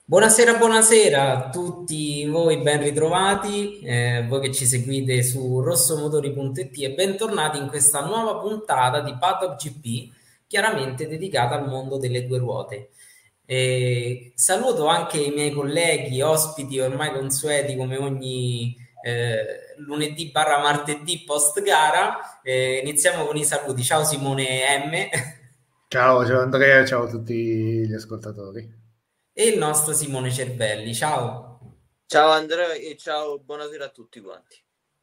Buonasera, buonasera a tutti voi, ben ritrovati, voi che ci seguite su rossomotori.it e bentornati in questa nuova puntata di Paddock GP, chiaramente dedicata al mondo delle due ruote. Saluto anche i miei colleghi, ospiti ormai consueti come ogni lunedì barra martedì post gara. Iniziamo con i saluti. Ciao Simone M. Ciao Andrea, ciao a tutti gli ascoltatori. e il nostro Simone Cervelli. Ciao. Ciao Andrea e ciao, buonasera a tutti quanti.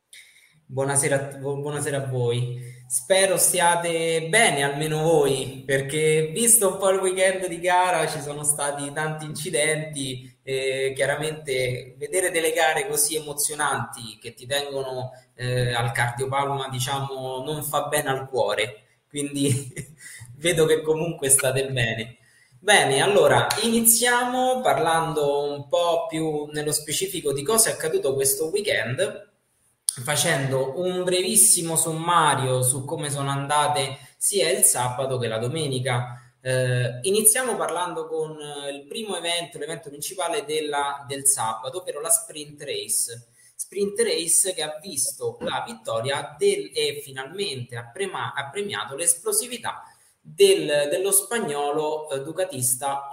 Buonasera a voi. Spero stiate bene, almeno voi, perché visto un po' il weekend di gara ci sono stati tanti incidenti e chiaramente vedere delle gare così emozionanti che ti tengono al cardiopalma, diciamo, non fa bene al cuore. Quindi vedo che comunque state bene. Bene, allora iniziamo parlando un po' più nello specifico di cosa è accaduto questo weekend, facendo un brevissimo sommario su come sono andate sia il sabato che la domenica. Iniziamo parlando con il primo evento, l'evento principale del sabato, ovvero la sprint race. Sprint race che ha visto la vittoria e finalmente ha premiato l'esplosività dello spagnolo ducatista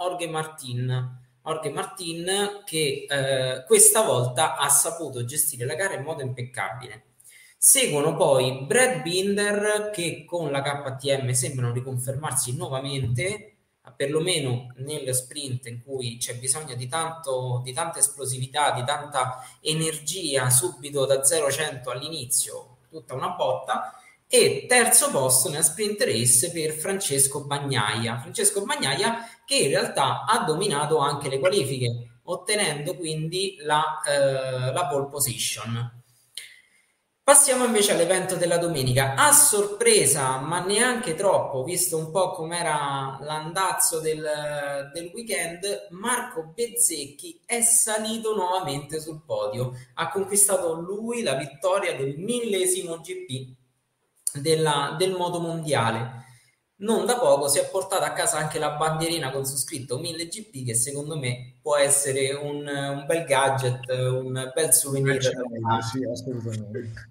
Jorge Martin che questa volta ha saputo gestire la gara in modo impeccabile. Seguono poi Brad Binder che con la KTM sembrano riconfermarsi nuovamente, perlomeno nello sprint in cui c'è bisogno di tanta esplosività, di tanta energia subito da 0-100 all'inizio, tutta una botta. E terzo posto nella sprint race per Francesco Bagnaia. Francesco Bagnaia che in realtà ha dominato anche le qualifiche, ottenendo quindi la pole position. Passiamo invece all'evento della domenica. A sorpresa, ma neanche troppo, visto un po' com'era l'andazzo del weekend, Marco Bezzecchi è salito nuovamente sul podio. Ha conquistato lui la vittoria del 1000° GP del moto mondiale. Non da poco si è portata a casa anche la bandierina con su scritto 1000 GP, che secondo me può essere un bel gadget, un bel souvenir da Mercenario, casa. sì, assolutamente.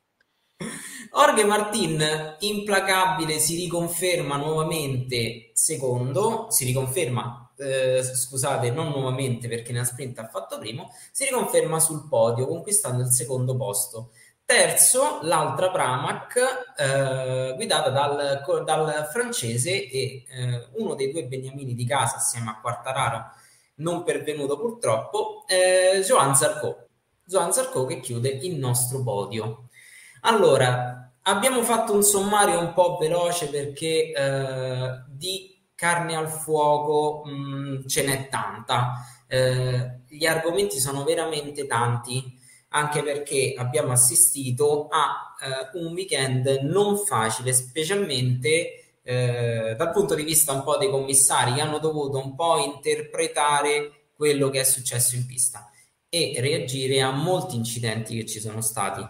Jorge Martin, implacabile, si riconferma nuovamente secondo, si riconferma, scusate, non nuovamente perché nella sprint ha fatto primo, si riconferma sul podio conquistando il secondo posto. Terzo, l'altra Pramac, guidata dal francese e uno dei due beniamini di casa assieme a Quartararo, non pervenuto purtroppo, Joan Zarco. Joan Zarco che chiude il nostro podio. Allora, abbiamo fatto un sommario un po' veloce perché di carne al fuoco ce n'è tanta. Gli argomenti sono veramente tanti, anche perché abbiamo assistito a un weekend non facile, specialmente dal punto di vista un po' dei commissari che hanno dovuto un po' interpretare quello che è successo in pista e reagire a molti incidenti che ci sono stati.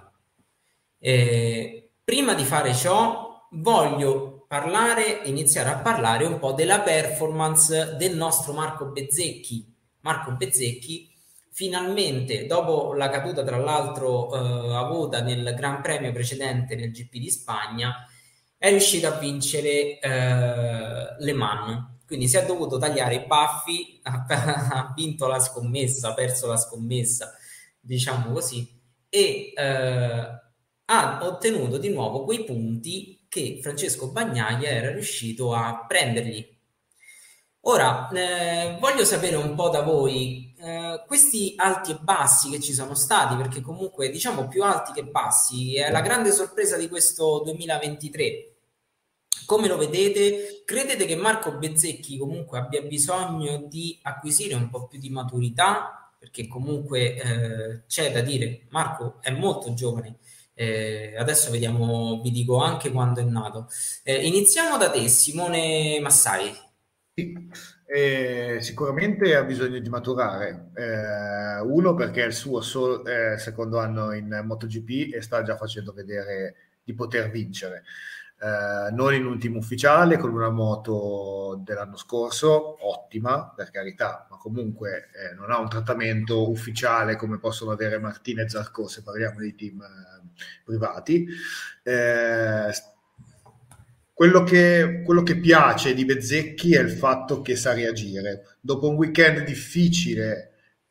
Prima di fare ciò, voglio iniziare a parlare un po' della performance del nostro Marco Bezzecchi. Marco Bezzecchi, finalmente, dopo la caduta, tra l'altro, avuta nel Gran Premio precedente nel GP di Spagna, è riuscito a vincere Le Mans. Quindi si è dovuto tagliare i baffi, ha vinto la scommessa, ha perso la scommessa, diciamo così, e ha ottenuto di nuovo quei punti che Francesco Bagnaia era riuscito a prendergli. Ora, voglio sapere un po' da voi, questi alti e bassi che ci sono stati, perché comunque diciamo più alti che bassi, è la grande sorpresa di questo 2023. Come lo vedete? Credete che Marco Bezzecchi comunque abbia bisogno di acquisire un po' più di maturità? Perché comunque c'è da dire, Marco è molto giovane. Adesso vediamo, vi dico anche quando è nato. Iniziamo da te, Simone Massari. Sì, sicuramente ha bisogno di maturare. Uno perché è il suo secondo anno in MotoGP e sta già facendo vedere di poter vincere. non in un team ufficiale, con una moto dell'anno scorso, ottima per carità, ma comunque non ha un trattamento ufficiale come possono avere Martinez e Zarco se parliamo di team privati. Quello che piace di Bezzecchi è il fatto che sa reagire. Dopo un weekend difficile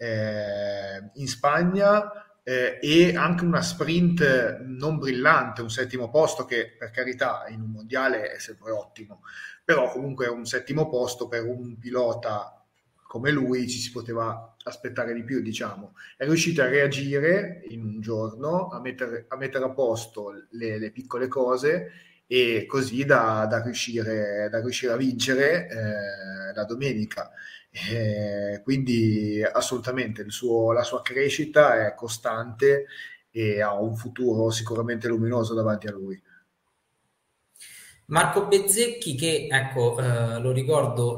in Spagna, e anche una sprint non brillante, un settimo posto che per carità in un mondiale è sempre ottimo, però comunque un settimo posto per un pilota come lui ci si poteva aspettare di più, diciamo. È riuscito a reagire in un giorno, a mettere a posto le piccole cose, e così da riuscire a vincere la domenica. Quindi assolutamente la sua crescita è costante e ha un futuro sicuramente luminoso davanti a lui. Marco Bezzecchi che, ecco, lo ricordo,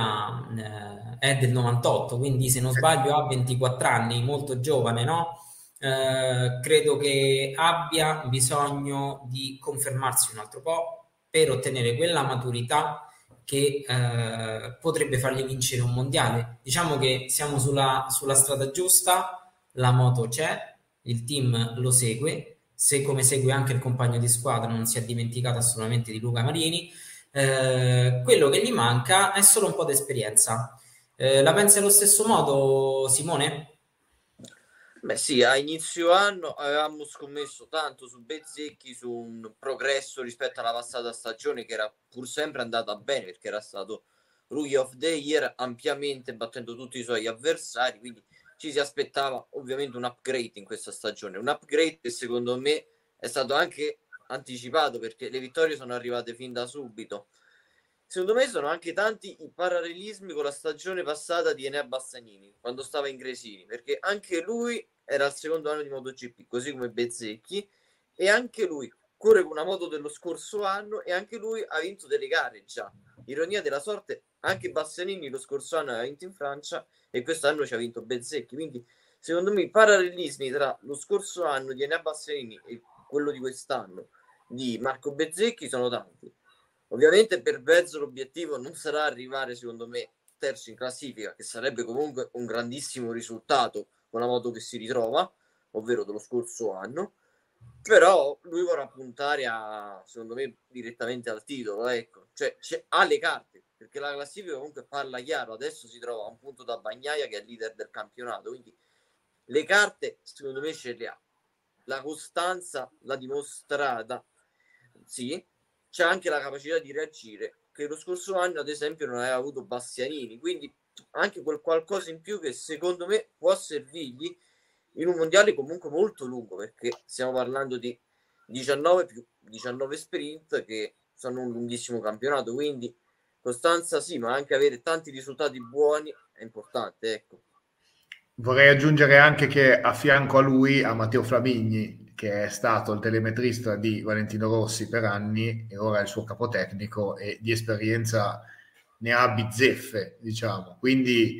è del 98, quindi se non sbaglio ha 24 anni, molto giovane, no? Credo che abbia bisogno di confermarsi un altro po' per ottenere quella maturità che potrebbe fargli vincere un mondiale. Diciamo che siamo sulla strada giusta, la moto c'è, il team lo segue, se come segue anche il compagno di squadra, non si è dimenticato assolutamente di Luca Marini. Quello che gli manca è solo un po' di esperienza. La pensi allo stesso modo, Simone? Beh sì, a inizio anno avevamo scommesso tanto su Bezzecchi, su un progresso rispetto alla passata stagione che era pur sempre andata bene perché era stato Rookie of the Year ampiamente battendo tutti i suoi avversari, quindi ci si aspettava ovviamente un upgrade in questa stagione, un upgrade che secondo me è stato anche anticipato perché le vittorie sono arrivate fin da subito. Secondo me sono anche tanti i parallelismi con la stagione passata di Enea Bastianini, quando stava in Gresini, perché anche lui era al secondo anno di MotoGP, così come Bezzecchi, e anche lui corre con una moto dello scorso anno e anche lui ha vinto delle gare già. Ironia della sorte, anche Bastianini lo scorso anno aveva vinto in Francia e quest'anno ci ha vinto Bezzecchi, quindi secondo me i parallelismi tra lo scorso anno di Enea Bastianini e quello di quest'anno di Marco Bezzecchi sono tanti. Ovviamente per Bezzo l'obiettivo non sarà arrivare, secondo me, terzo in classifica, che sarebbe comunque un grandissimo risultato con la moto che si ritrova, ovvero dello scorso anno, però lui vorrà puntare secondo me, direttamente al titolo, ecco. Cioè, ha le carte, perché la classifica comunque parla chiaro, adesso si trova a un punto da Bagnaia che è leader del campionato, quindi le carte, secondo me, ce le ha. La costanza l'ha dimostrata, sì, c'è anche la capacità di reagire che lo scorso anno ad esempio non aveva avuto Bastianini, quindi anche quel qualcosa in più che secondo me può servirgli in un mondiale comunque molto lungo, perché stiamo parlando di 19 più 19 sprint che sono un lunghissimo campionato, quindi costanza sì, ma anche avere tanti risultati buoni è importante, ecco. Vorrei aggiungere anche che a fianco a lui a Matteo Flamigni, che è stato il telemetrista di Valentino Rossi per anni e ora è il suo capotecnico, e di esperienza ne ha bizzeffe, diciamo. Quindi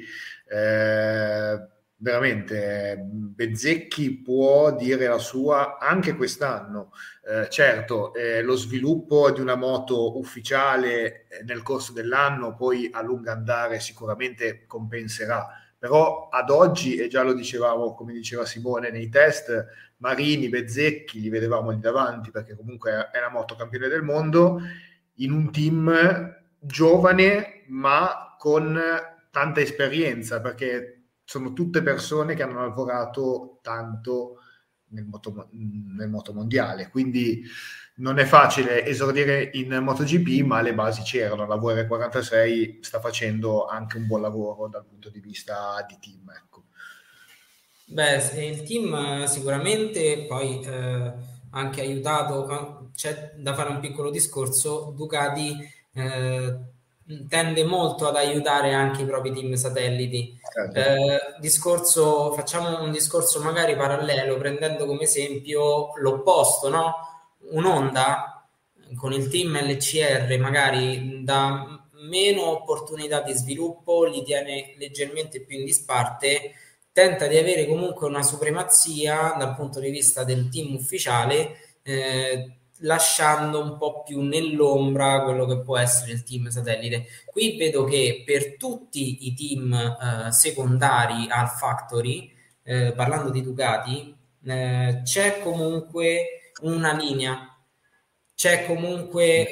veramente Bezzecchi può dire la sua anche quest'anno. Certo, lo sviluppo di una moto ufficiale nel corso dell'anno poi a lungo andare sicuramente compenserà, però ad oggi, e già lo dicevamo, come diceva Simone nei test, Marini, Bezzecchi li vedevamo lì davanti perché comunque è la moto campione del mondo in un team giovane ma con tanta esperienza, perché sono tutte persone che hanno lavorato tanto nel moto mondiale, quindi non è facile esordire in MotoGP, ma le basi c'erano. La VR46 sta facendo anche un buon lavoro dal punto di vista di team, ecco. Beh, il team sicuramente poi anche aiutato, c'è da fare un piccolo discorso, Ducati tende molto ad aiutare anche i propri team satelliti. Facciamo un discorso magari parallelo, prendendo come esempio l'opposto, no? Un'Honda con il team LCR magari dà meno opportunità di sviluppo, li tiene leggermente più in disparte, tenta di avere comunque una supremazia dal punto di vista del team ufficiale, lasciando un po' più nell'ombra quello che può essere il team satellite. Qui vedo che per tutti i team secondari al Factory, parlando di Ducati, c'è comunque una linea, c'è comunque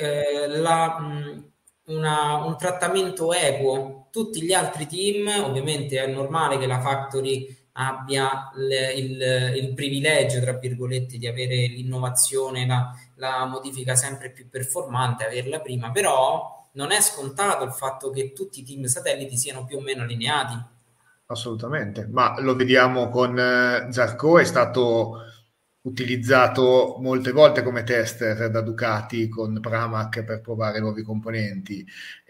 un trattamento equo. Tutti gli altri team, ovviamente è normale che la Factory abbia il privilegio, tra virgolette, di avere l'innovazione, la modifica sempre più performante, averla prima, però non è scontato il fatto che tutti i team satelliti siano più o meno allineati. Assolutamente, ma lo vediamo con Zarco, è stato utilizzato molte volte come tester da Ducati con Pramac per provare nuovi componenti.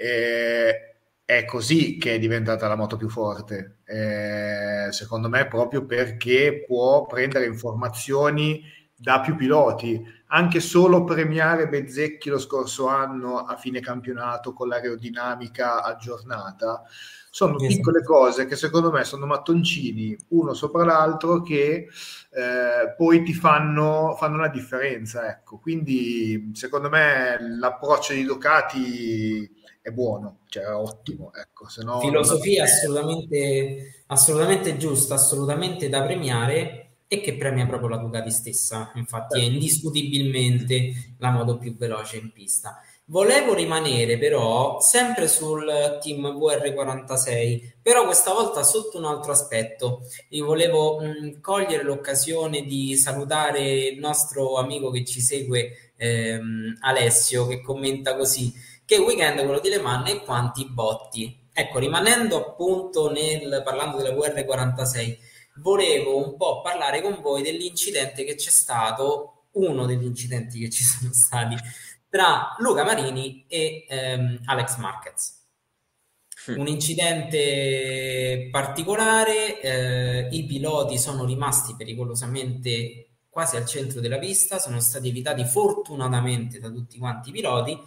È così che è diventata la moto più forte, secondo me, proprio perché può prendere informazioni da più piloti. Anche solo premiare Bezzecchi lo scorso anno a fine campionato con l'aerodinamica aggiornata sono piccole cose che secondo me sono mattoncini uno sopra l'altro che poi ti fanno la differenza, ecco. Quindi secondo me l'approccio di Ducati è buono, cioè è ottimo, ecco. Se no non Filosofia assolutamente, assolutamente giusta, assolutamente da premiare e che premia proprio la Ducati stessa. Infatti è indiscutibilmente la moto più veloce in pista. Volevo rimanere però sempre sul team VR46, però questa volta sotto un altro aspetto. Io volevo cogliere l'occasione di salutare il nostro amico che ci segue, Alessio, che commenta così: che weekend quello di Le Mans e quanti botti. Ecco, rimanendo appunto parlando della VR46, volevo un po' parlare con voi dell'incidente che c'è stato, uno degli incidenti che ci sono stati tra Luca Marini e Alex Marquez. Un incidente particolare, i piloti sono rimasti pericolosamente quasi al centro della pista, sono stati evitati fortunatamente da tutti quanti i piloti,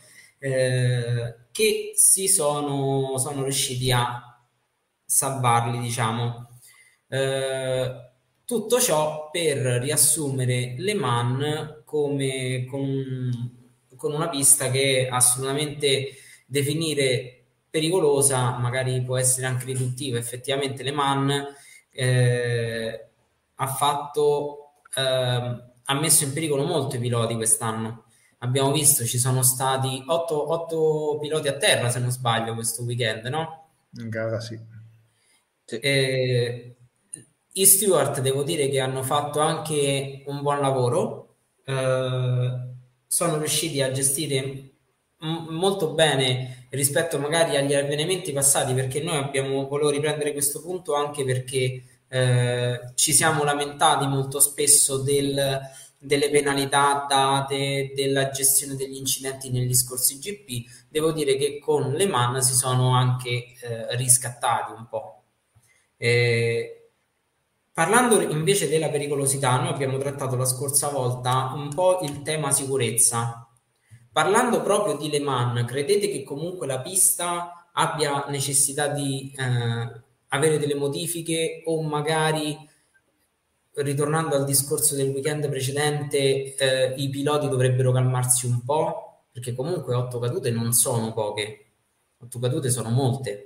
che sono riusciti a salvarli, diciamo. Tutto ciò per riassumere Le Mans come con una pista che assolutamente definire pericolosa magari può essere anche riduttiva. Effettivamente Le Mans ha messo in pericolo molto i piloti quest'anno. Abbiamo visto, ci sono stati 8 piloti a terra, se non sbaglio, questo weekend, no? in gara sì. I Stewart devo dire che hanno fatto anche un buon lavoro, sono riusciti a gestire molto bene rispetto magari agli avvenimenti passati, perché noi volevo riprendere questo punto anche perché ci siamo lamentati molto spesso delle penalità date, della gestione degli incidenti negli scorsi GP. Devo dire che con Le Mans si sono anche riscattati un po'. Parlando invece della pericolosità, noi abbiamo trattato la scorsa volta un po' il tema sicurezza. Parlando proprio di Le Mans, credete che comunque la pista abbia necessità di avere delle modifiche, o magari, ritornando al discorso del weekend precedente, i piloti dovrebbero calmarsi un po'? Perché comunque 8 cadute non sono poche, 8 cadute sono molte.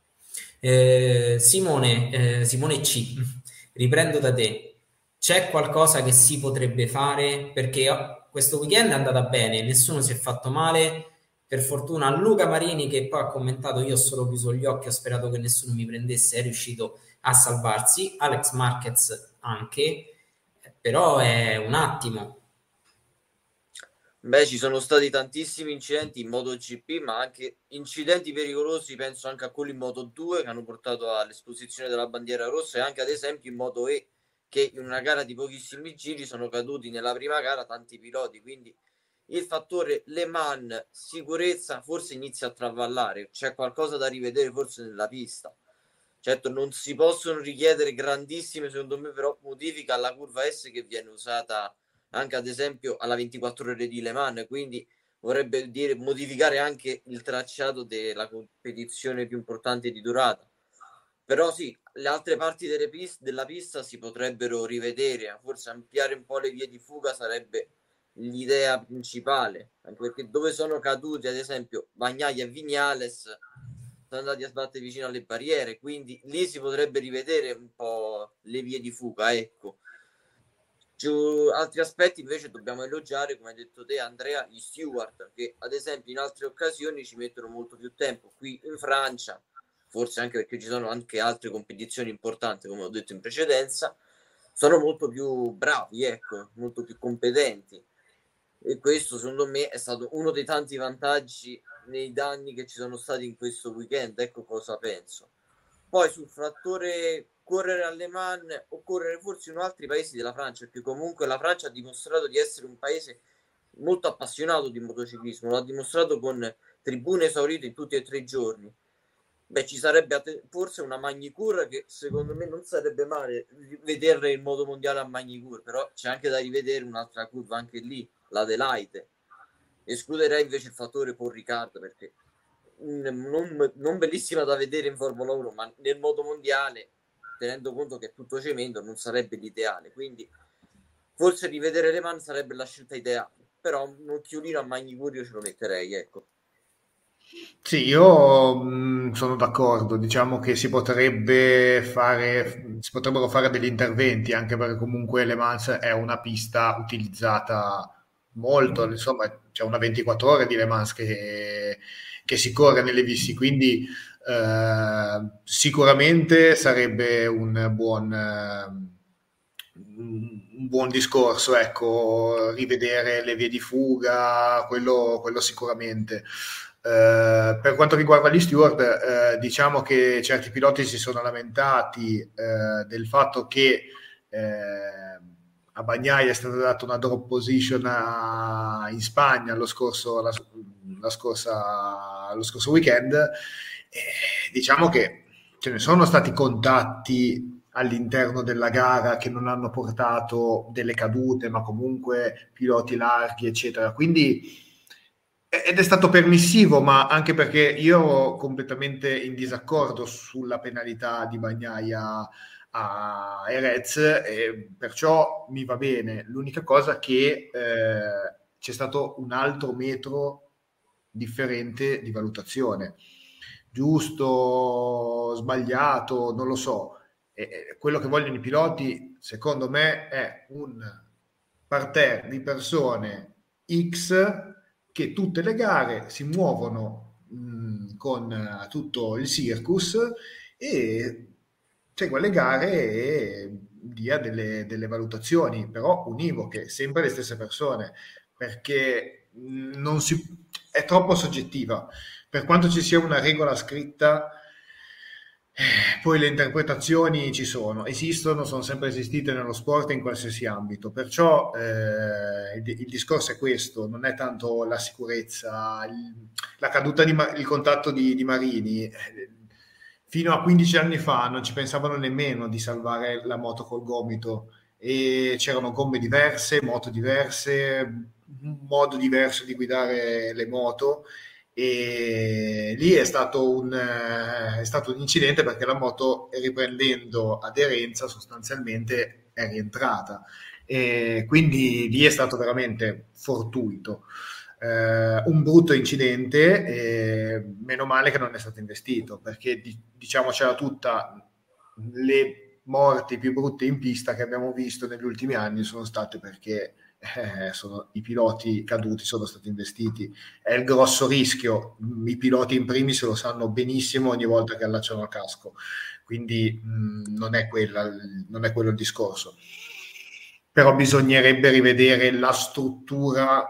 Simone C, riprendo da te. C'è qualcosa che si potrebbe fare? Perché questo weekend è andata bene, nessuno si è fatto male. Per fortuna Luca Marini, che poi ha commentato: io ho solo chiuso gli occhi, ho sperato che nessuno mi prendesse, è riuscito a salvarsi. Alex Marquez anche, però è un attimo. Beh, ci sono stati tantissimi incidenti in MotoGP, ma anche incidenti pericolosi, penso anche a quelli in Moto2 che hanno portato all'esposizione della bandiera rossa, e anche ad esempio in Moto E, che in una gara di pochissimi giri sono caduti nella prima gara tanti piloti, quindi il fattore Le Mans sicurezza forse inizia a travallare, c'è qualcosa da rivedere forse nella pista. Certo, non si possono richiedere grandissime, secondo me, però modifiche alla curva S che viene usata anche ad esempio alla 24 ore di Le Mans, quindi vorrebbe dire modificare anche il tracciato della competizione più importante di durata. Però sì, le altre parti della pista si potrebbero rivedere, forse ampliare un po' le vie di fuga sarebbe l'idea principale, anche perché dove sono caduti ad esempio Bagnaia e Vignales sono andati a sbattere vicino alle barriere, quindi lì si potrebbe rivedere un po' le vie di fuga, ecco. Su altri aspetti invece dobbiamo elogiare, come hai detto te Andrea, gli steward, che ad esempio in altre occasioni ci mettono molto più tempo. Qui in Francia, forse anche perché ci sono anche altre competizioni importanti, come ho detto in precedenza, sono molto più bravi, ecco, molto più competenti. E questo secondo me è stato uno dei tanti vantaggi nei danni che ci sono stati in questo weekend, ecco cosa penso. Poi sul fattore correre alle Man o correre forse in altri paesi della Francia, perché comunque la Francia ha dimostrato di essere un paese molto appassionato di motociclismo, l'ha dimostrato con tribune esaurite in tutti e 3 i giorni. Beh, ci sarebbe forse una Magny-Cours che secondo me non sarebbe male vederla in modo mondiale a Magny-Cours, però c'è anche da rivedere un'altra curva anche lì, l'Adelaide. Escluderei invece il fattore Paul Ricard perché non bellissima da vedere in Formula 1, ma nel modo mondiale, tenendo conto che è tutto cemento, non sarebbe l'ideale. Quindi forse rivedere Le Mans sarebbe la scelta ideale, però un occhiolino a Magny-Cours io ce lo metterei, ecco. Sì, io sono d'accordo, diciamo che si potrebbero fare degli interventi, anche perché comunque Le Mans è una pista utilizzata molto, insomma c'è una 24 ore di Le Mans che si corre nelle visti, quindi sicuramente sarebbe un buon discorso, ecco, rivedere le vie di fuga, quello sicuramente. Per quanto riguarda gli steward, diciamo che certi piloti si sono lamentati del fatto che a Bagnaia è stata data una drop position in Spagna lo scorso weekend. Diciamo che ce ne sono stati contatti all'interno della gara che non hanno portato delle cadute, ma comunque piloti larghi, eccetera. Quindi ed è stato permissivo, ma anche perché io ero completamente in disaccordo sulla penalità di Bagnaia a Erez, e perciò mi va bene. L'unica cosa che c'è stato un altro metro differente di valutazione. Giusto, sbagliato, non lo so. Quello che vogliono i piloti, secondo me, è un parterre di persone X che tutte le gare si muovono con tutto il circus e segua le gare e dia delle valutazioni, però univoche, sempre le stesse persone, perché è troppo soggettiva. Per quanto ci sia una regola scritta, poi le interpretazioni ci sono, esistono, sono sempre esistite nello sport in qualsiasi ambito, perciò il discorso è questo, non è tanto la sicurezza, la caduta il contatto di Marini. Fino a 15 anni fa non ci pensavano nemmeno di salvare la moto col gomito e c'erano gomme diverse, moto diverse, un modo diverso di guidare le moto e lì è stato è stato un incidente perché la moto riprendendo aderenza sostanzialmente è rientrata e quindi lì è stato veramente fortuito. Un brutto incidente meno male che non è stato investito perché diciamocela tutta, le morti più brutte in pista che abbiamo visto negli ultimi anni sono state perché i piloti caduti sono stati investiti. È il grosso rischio, i piloti in primis lo sanno benissimo ogni volta che allacciano il casco, quindi non è quello il discorso, però bisognerebbe rivedere la struttura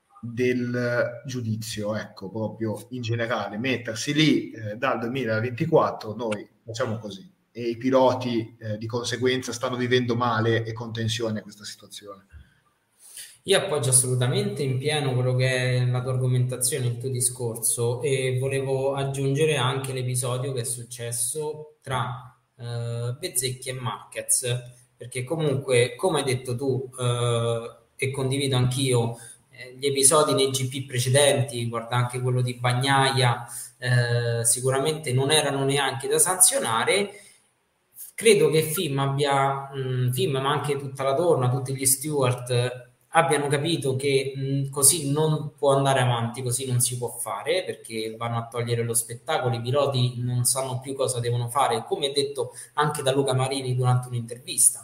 del giudizio, ecco, proprio in generale, mettersi lì dal 2024 noi facciamo così e i piloti di conseguenza stanno vivendo male e con tensione questa situazione. Io appoggio assolutamente in pieno quello che è la tua argomentazione, il tuo discorso e volevo aggiungere anche l'episodio che è successo tra Bezzecchi e Marquez, perché comunque, come hai detto tu e condivido anch'io, gli episodi nei GP precedenti, guarda anche quello di Bagnaia, sicuramente non erano neanche da sanzionare. Credo che FIM ma anche tutta la torna, tutti gli steward abbiano capito che così non può andare avanti, così non si può fare, perché vanno a togliere lo spettacolo, i piloti non sanno più cosa devono fare, come detto anche da Luca Marini durante un'intervista.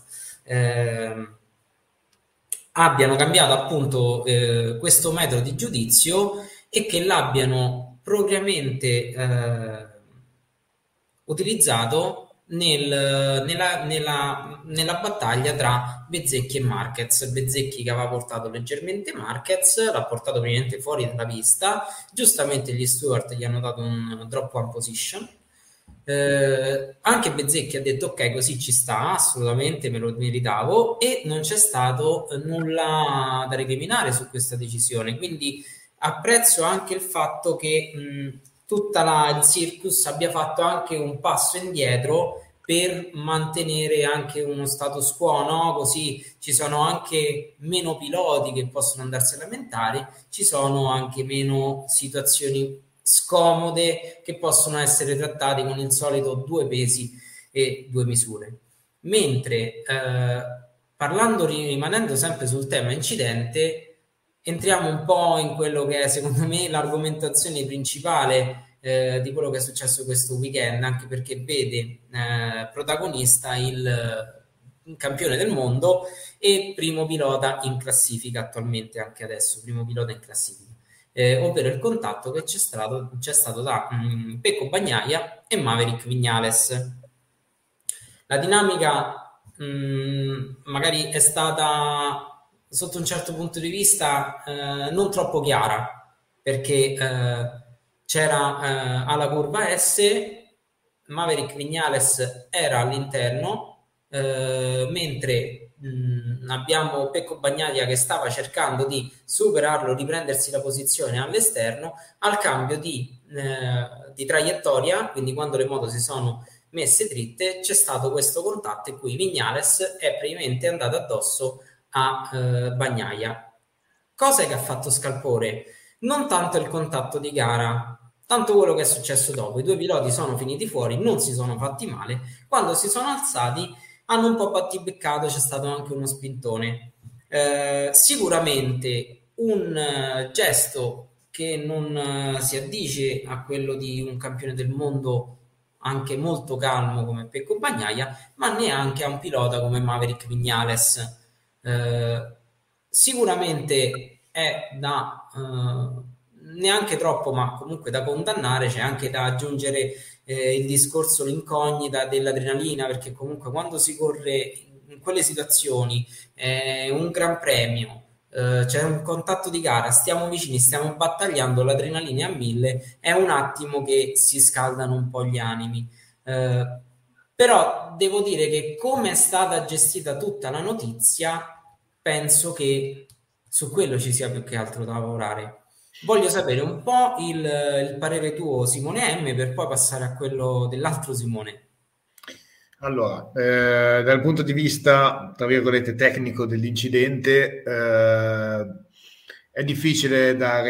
Abbiano cambiato appunto questo metodo di giudizio e che l'abbiano propriamente utilizzato nella battaglia tra Bezzecchi e Marquez. Bezzecchi che aveva portato leggermente Marquez, l'ha portato praticamente fuori dalla pista, giustamente gli Stewart gli hanno dato un drop one position. Anche Bezzecchi ha detto ok, così ci sta, assolutamente me lo meritavo, e non c'è stato nulla da recriminare su questa decisione, quindi apprezzo anche il fatto che il circus abbia fatto anche un passo indietro per mantenere anche uno status quo, no? Così ci sono anche meno piloti che possono andarsi a lamentare, ci sono anche meno situazioni scomode che possono essere trattate con il solito 2 pesi e 2 misure. Mentre rimanendo sempre sul tema incidente, entriamo un po' in quello che è secondo me l'argomentazione principale di quello che è successo questo weekend, anche perché vede protagonista il campione del mondo e primo pilota in classifica attualmente, anche adesso, primo pilota in classifica. Ovvero il contatto che c'è stato da Pecco Bagnaia e Maverick Viñales. La dinamica magari è stata sotto un certo punto di vista non troppo chiara, perché c'era alla curva S, Maverick Viñales era all'interno, mentre abbiamo Pecco Bagnaia che stava cercando di superarlo, riprendersi la posizione all'esterno, al cambio di traiettoria, quindi quando le moto si sono messe dritte c'è stato questo contatto in cui Viñales è praticamente andato addosso a Bagnaia. Cosa che ha fatto scalpore? Non tanto il contatto di gara, tanto quello che è successo dopo. I 2 piloti sono finiti fuori, non si sono fatti male, quando si sono alzati hanno un po' battibeccato, c'è stato anche uno spintone. Sicuramente un gesto che non si addice a quello di un campione del mondo anche molto calmo come Pecco Bagnaia, ma neanche a un pilota come Maverick Viñales. Sicuramente è da neanche troppo, ma comunque da condannare. C'è anche da aggiungere il discorso, l'incognita dell'adrenalina, perché comunque quando si corre in quelle situazioni un gran premio, c'è un contatto di gara, stiamo vicini, stiamo battagliando, l'adrenalina è a 1000, è un attimo che si scaldano un po' gli animi. Però devo dire che come è stata gestita tutta la notizia, penso che su quello ci sia più che altro da lavorare. Voglio sapere un po' il parere tuo, Simone M, per poi passare a quello dell'altro Simone. Allora, dal punto di vista, tra virgolette, tecnico dell'incidente, è difficile dare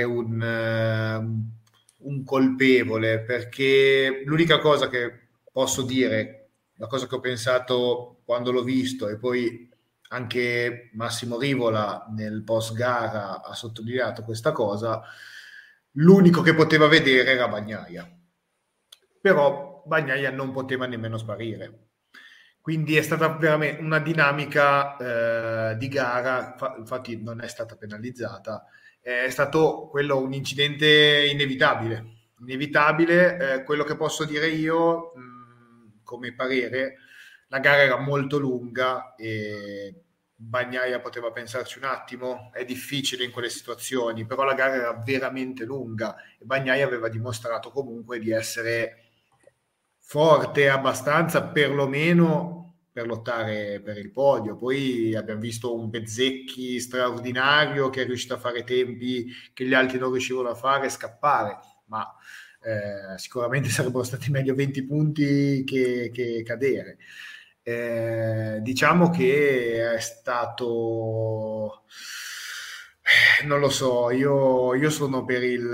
un colpevole, perché l'unica cosa che posso dire, la cosa che ho pensato quando l'ho visto, e poi anche Massimo Rivola nel post gara ha sottolineato questa cosa, l'unico che poteva vedere era Bagnaia, però Bagnaia non poteva nemmeno sparire. Quindi è stata veramente una dinamica di gara, infatti non è stata penalizzata, è stato quello un incidente inevitabile. Quello che posso dire io, come parere, la gara era molto lunga e Bagnaia poteva pensarci un attimo, è difficile in quelle situazioni, però la gara era veramente lunga e Bagnaia aveva dimostrato comunque di essere forte abbastanza perlomeno per lottare per il podio. Poi abbiamo visto un Bezzecchi straordinario che è riuscito a fare tempi che gli altri non riuscivano a fare, scappare, ma sicuramente sarebbero stati meglio 20 punti che cadere. Diciamo che è stato, non lo so, io sono per il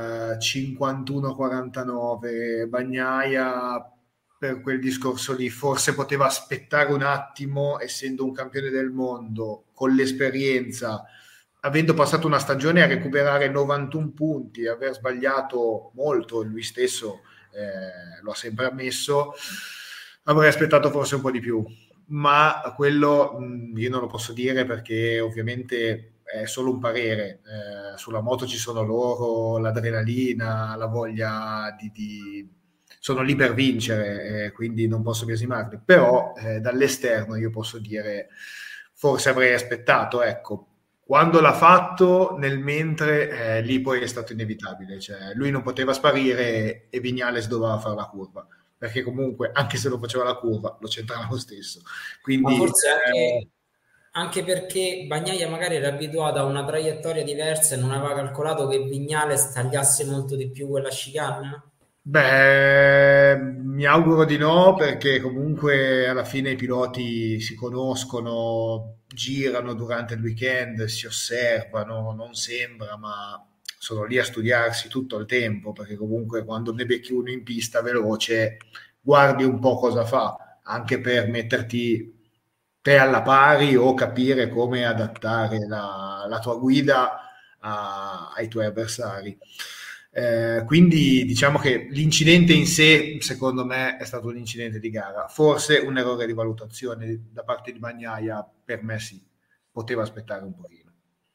51-49 Bagnaia, per quel discorso lì. Forse poteva aspettare un attimo, essendo un campione del mondo con l'esperienza, avendo passato una stagione a recuperare 91 punti, aver sbagliato molto, lui stesso lo ha sempre ammesso, avrei aspettato forse un po' di più, ma quello io non lo posso dire perché ovviamente è solo un parere. Sulla moto ci sono loro, l'adrenalina, la voglia sono lì per vincere, quindi non posso biasimarli, però dall'esterno io posso dire forse avrei aspettato, ecco. Quando l'ha fatto, nel mentre, lì poi è stato inevitabile, cioè lui non poteva sparire e Vignales doveva fare la curva, perché comunque anche se lo faceva la curva lo c'entrava lo stesso. Ma Quindi forse anche perché Bagnaia magari era abituato a una traiettoria diversa e non aveva calcolato che Vignales tagliasse molto di più quella chicane. beh, mi auguro di no, perché comunque alla fine i piloti si conoscono, girano durante il weekend, si osservano, non sembra, ma sono lì a studiarsi tutto il tempo, perché comunque quando ne becchi uno in pista veloce, guardi un po' cosa fa, anche per metterti te alla pari o capire come adattare la tua guida ai tuoi avversari. Quindi diciamo che l'incidente in sé, secondo me, è stato un incidente di gara. Forse un errore di valutazione da parte di Bagnaia, per me sì, poteva aspettare un pochino.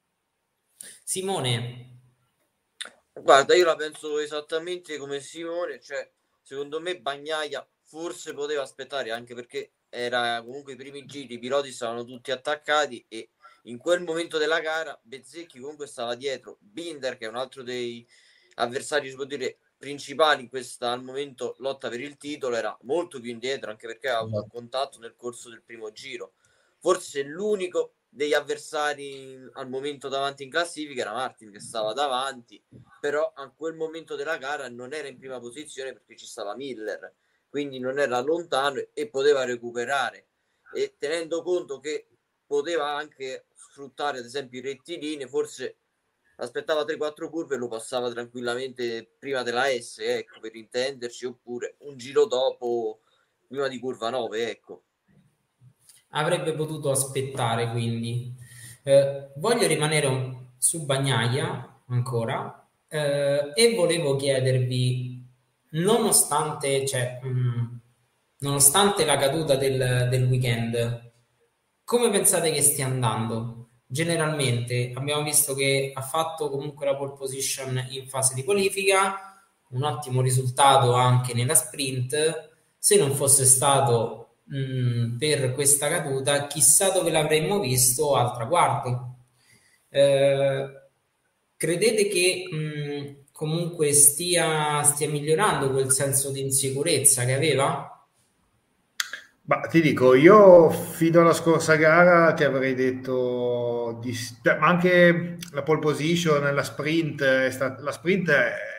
Simone, Guarda, io la penso esattamente come Simone, cioè secondo me Bagnaia forse poteva aspettare, anche perché era comunque i primi giri, i piloti stavano tutti attaccati e in quel momento della gara Bezzecchi comunque stava dietro Binder, che è un altro dei avversari, si può dire, principali in questa al momento lotta per il titolo, era molto più indietro, anche perché aveva avuto un contatto nel corso del primo giro. Forse l'unico degli avversari al momento davanti in classifica era Martin, che stava davanti, però a quel momento della gara non era in prima posizione perché ci stava Miller, quindi non era lontano e poteva recuperare. E tenendo conto che poteva anche sfruttare ad esempio i rettilinei, forse aspettava 3-4 curve e lo passava tranquillamente prima della S, ecco, per intenderci, oppure un giro dopo, prima di curva 9, ecco. avrebbe potuto aspettare, quindi. Voglio rimanere su Bagnaia ancora e volevo chiedervi, nonostante, cioè, nonostante la caduta del weekend, come pensate che stia andando? Generalmente abbiamo visto che ha fatto comunque la pole position in fase di qualifica, un ottimo risultato anche nella sprint. Se non fosse stato per questa caduta, chissà dove l'avremmo visto al traguardo. Eh, Credete che comunque stia migliorando quel senso di insicurezza che aveva? Ma ti dico, io fino alla scorsa gara ti avrei detto, ma anche la pole position, la sprint, la sprint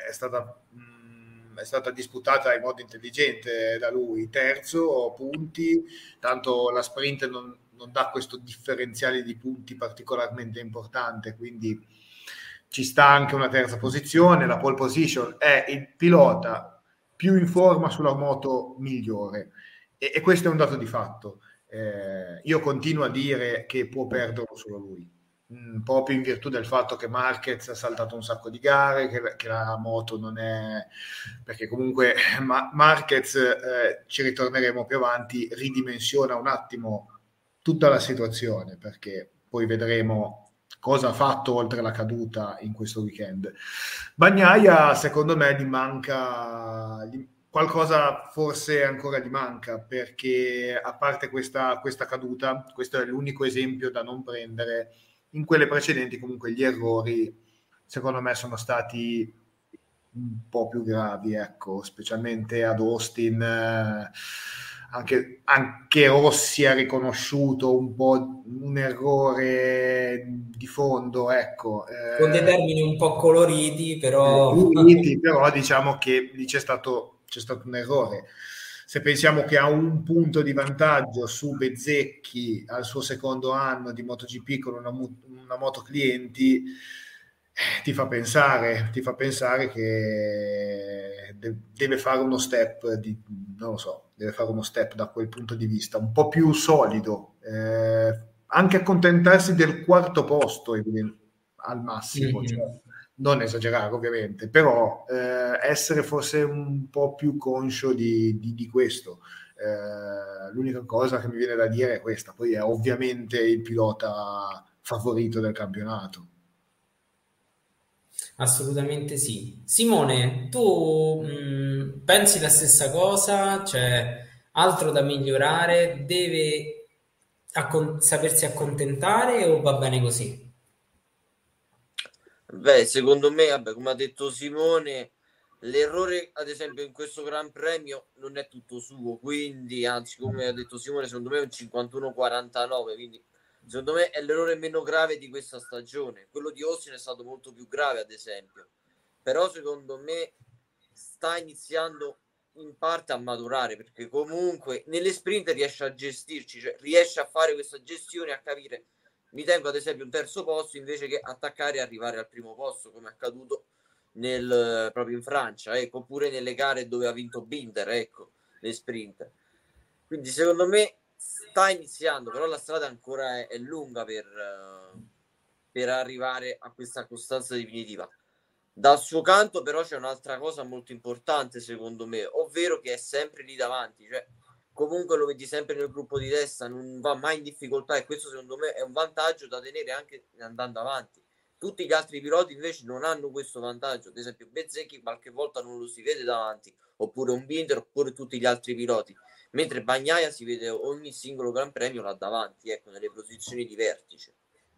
è stata disputata in modo intelligente da lui, terzo, punti, tanto la sprint non dà questo differenziale di punti particolarmente importante, quindi ci sta anche una terza posizione, la pole position è il pilota più in forma sulla moto migliore. E questo è un dato di fatto. Io continuo a dire che può perderlo solo lui, proprio in virtù del fatto che Marquez ha saltato un sacco di gare, che la moto non è... perché comunque Marquez, ci ritorneremo più avanti, ridimensiona un attimo tutta la situazione, perché poi vedremo cosa ha fatto oltre la caduta in questo weekend. Bagnaia, secondo me, qualcosa forse ancora gli manca, perché a parte questa caduta, questo è l'unico esempio da non prendere. In quelle precedenti comunque gli errori secondo me sono stati un po' più gravi, ecco, specialmente ad Austin. Anche Rossi ha riconosciuto un po' un errore di fondo, ecco. Con dei termini un po' coloriti, però Però diciamo che lì c'è stato un errore. Se pensiamo che ha un punto di vantaggio su Bezzecchi al suo secondo anno di MotoGP con una moto clienti, ti fa pensare che deve fare uno step non lo so, deve fare uno step da quel punto di vista, un po' più solido, anche accontentarsi del quarto posto, evidentemente. al massimo, cioè, non esagerare ovviamente, però essere forse un po' più conscio di questo. L'unica cosa che mi viene da dire è questa, poi è ovviamente il pilota favorito del campionato. Assolutamente sì. Simone, tu pensi la stessa cosa? C'è altro da migliorare? Deve sapersi accontentare o va bene così? Beh, secondo me, vabbè, come ha detto Simone, l'errore, ad esempio, in questo Gran Premio non è tutto suo, quindi, anzi, come ha detto Simone, secondo me è un 51-49, quindi secondo me è l'errore meno grave di questa stagione. Quello di Austin è stato molto più grave, ad esempio. Però secondo me sta iniziando in parte a maturare, perché comunque nelle sprint riesce a gestirci, cioè riesce a fare questa gestione, a capire mi tengo ad esempio un terzo posto invece che attaccare e arrivare al primo posto, come è accaduto proprio in Francia, ecco, oppure nelle gare dove ha vinto Binder, ecco, le sprint. Quindi secondo me sta iniziando, però la strada ancora è lunga per arrivare a questa costanza definitiva. Dal suo canto però c'è un'altra cosa molto importante secondo me, ovvero che è sempre lì davanti, cioè comunque lo vedi sempre nel gruppo di testa, non va mai in difficoltà e questo secondo me è un vantaggio da tenere anche andando avanti. Tutti gli altri piloti invece non hanno questo vantaggio, ad esempio Bezzecchi qualche volta non lo si vede davanti, oppure un Binder, oppure tutti gli altri piloti, mentre Bagnaia si vede ogni singolo Gran Premio là davanti, ecco, nelle posizioni di vertice.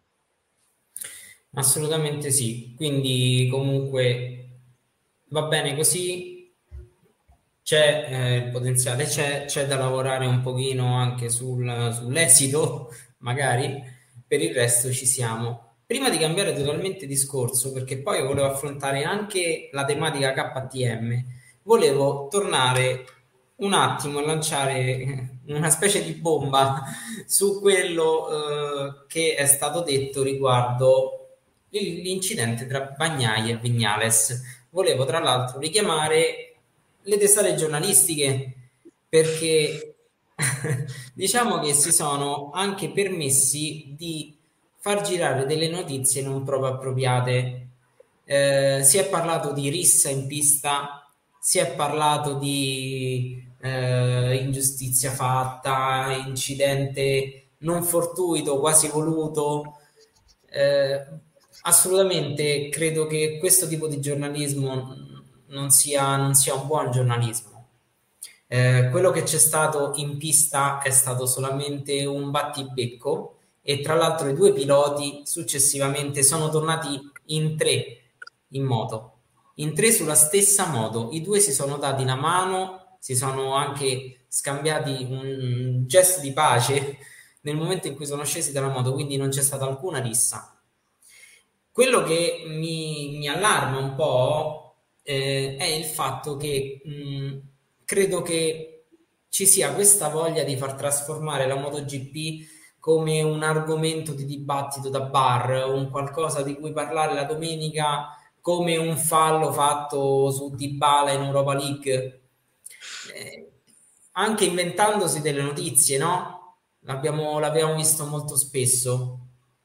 Assolutamente sì. Quindi comunque va bene così. C'è il potenziale, c'è da lavorare un pochino anche sull'esito, magari, per il resto ci siamo. Prima di cambiare totalmente discorso, perché poi volevo affrontare anche la tematica KTM, volevo tornare un attimo a lanciare una specie di bomba su quello che è stato detto riguardo l'incidente tra Bagnaia e Vignales. Volevo tra l'altro richiamare le testate giornalistiche perché diciamo che si sono anche permessi di far girare delle notizie non proprio appropriate. Si è parlato di rissa in pista, si è parlato di ingiustizia fatta, incidente non fortuito, quasi voluto. Eh, Assolutamente credo che questo tipo di giornalismo non sia un buon giornalismo. Quello che c'è stato in pista è stato solamente un battibecco e tra l'altro i due piloti successivamente sono tornati in tre in moto, in tre sulla stessa moto. I due si sono dati la mano, si sono anche scambiati un gesto di pace nel momento in cui sono scesi dalla moto, quindi non c'è stata alcuna rissa. Quello che mi allarma un po' è il fatto che credo che ci sia questa voglia di far trasformare la MotoGP come un argomento di dibattito da bar, un qualcosa di cui parlare la domenica come un fallo fatto su Dybala in Europa League, eh, anche inventandosi delle notizie, no? L'abbiamo visto molto spesso.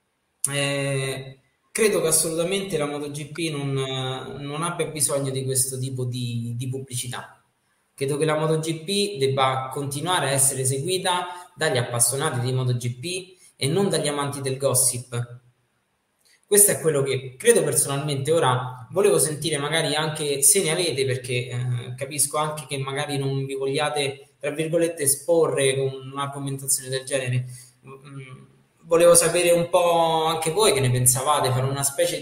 Credo che assolutamente la MotoGP non abbia bisogno di questo tipo di pubblicità. Credo che la MotoGP debba continuare a essere seguita dagli appassionati di MotoGP e non dagli amanti del gossip. Questo è quello che credo personalmente. Ora volevo sentire magari anche se ne avete, perché capisco anche che magari non vi vogliate, tra virgolette, esporre con un'argomentazione del genere. Volevo sapere un po' anche voi che ne pensavate, fare una specie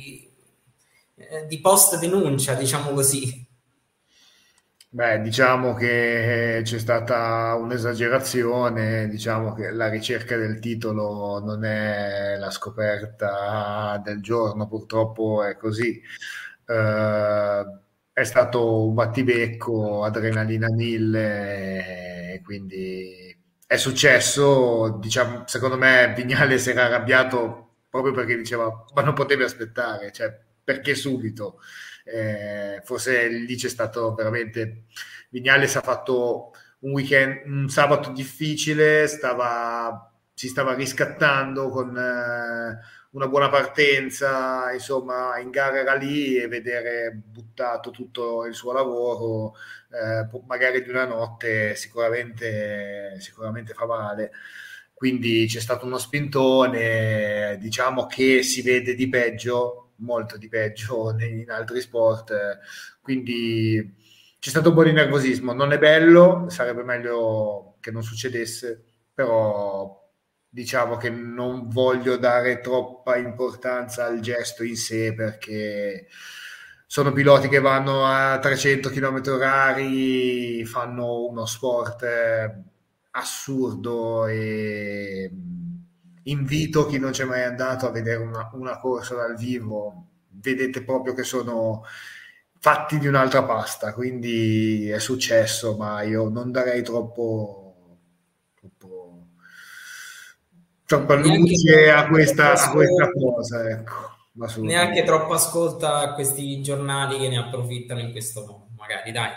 di post denuncia, diciamo così. Beh, diciamo che c'è stata un'esagerazione, diciamo che la ricerca del titolo non è la scoperta del giorno, purtroppo è così. È stato un battibecco, adrenalina 1000, e quindi è successo, diciamo, secondo me Vignales era arrabbiato proprio perché diceva, ma non potevi aspettare, cioè perché subito? Forse lì c'è stato veramente Vignales ha fatto un weekend, un sabato difficile, si stava riscattando con una buona partenza, insomma, in gara era lì, e vedere buttato tutto il suo lavoro, magari di una notte, sicuramente fa male. Quindi c'è stato uno spintone, diciamo che si vede di peggio, molto di peggio in altri sport, quindi c'è stato un po' di nervosismo. Non è bello, sarebbe meglio che non succedesse, però diciamo che non voglio dare troppa importanza al gesto in sé, perché sono piloti che vanno a 300 km orari, fanno uno sport assurdo, e invito chi non c'è mai andato a vedere una corsa dal vivo. Vedete proprio che sono fatti di un'altra pasta, quindi è successo, ma io non darei troppa Neanche luce a troppo questa ascolta, cosa, ecco, neanche assolutamente. troppo ascolta questi giornali che ne approfittano in questo modo, magari, dai.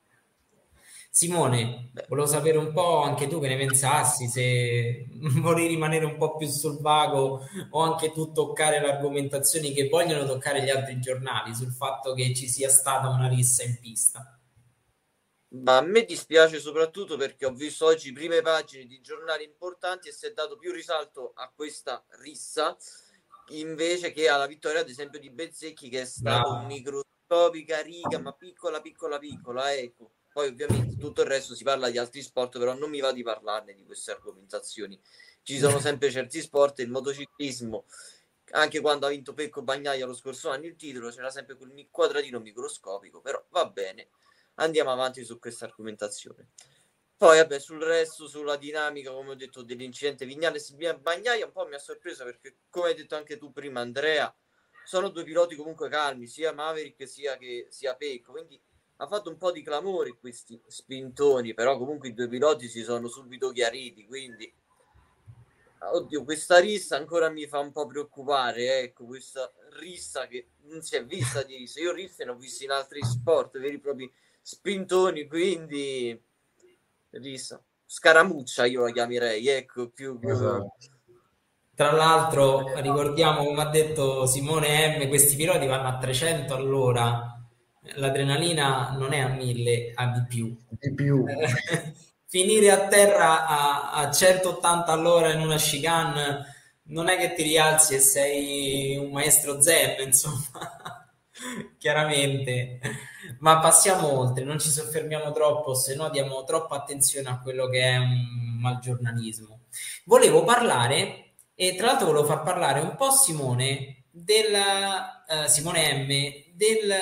Simone, Beh, volevo sapere un po' anche tu che ne pensassi, se volevi rimanere un po' più sul vago o anche tu toccare le argomentazioni che vogliono toccare gli altri giornali sul fatto che ci sia stata una rissa in pista. ma a me dispiace soprattutto perché ho visto oggi prime pagine di giornali importanti e si è dato più risalto a questa rissa invece che alla vittoria, ad esempio, di Bezzecchi, che è stato un Bravo. microscopica riga, ma piccola, piccola, piccola, ecco. Poi ovviamente tutto il resto si parla di altri sport, però non mi va di parlarne di queste argomentazioni. Ci sono sempre certi sport, il motociclismo, anche quando ha vinto Pecco Bagnaia lo scorso anno il titolo, c'era sempre quel quadratino microscopico, però va bene, andiamo avanti su questa argomentazione. Poi, vabbè, sul resto, sulla dinamica, come ho detto, dell'incidente Vignales-Bagnaia, un po' mi ha sorpreso perché, come hai detto anche tu prima, Andrea, sono due piloti comunque calmi, sia Maverick sia Pecco, quindi ha fatto un po' di clamore questi spintoni, però comunque i due piloti si sono subito chiariti, quindi oddio, questa rissa ancora mi fa un po' preoccupare, ecco, questa rissa che non si è vista di rissa. Io risse ne ho visti in altri sport, veri e propri spintoni, quindi rissa. Scaramuccia io la chiamerei, ecco, più. Esatto. Tra l'altro, ricordiamo, come ha detto Simone M, questi piloti vanno a 300 all'ora, l'adrenalina non è a 1000, ha di più. Di più. Finire a terra a 180 all'ora in una chicane non è che ti rialzi e sei un maestro zen, insomma, chiaramente. Ma passiamo oltre, non ci soffermiamo troppo, se no diamo troppa attenzione a quello che è un malgiornalismo. Volevo parlare, e tra l'altro volevo far parlare un po' Simone, Simone M,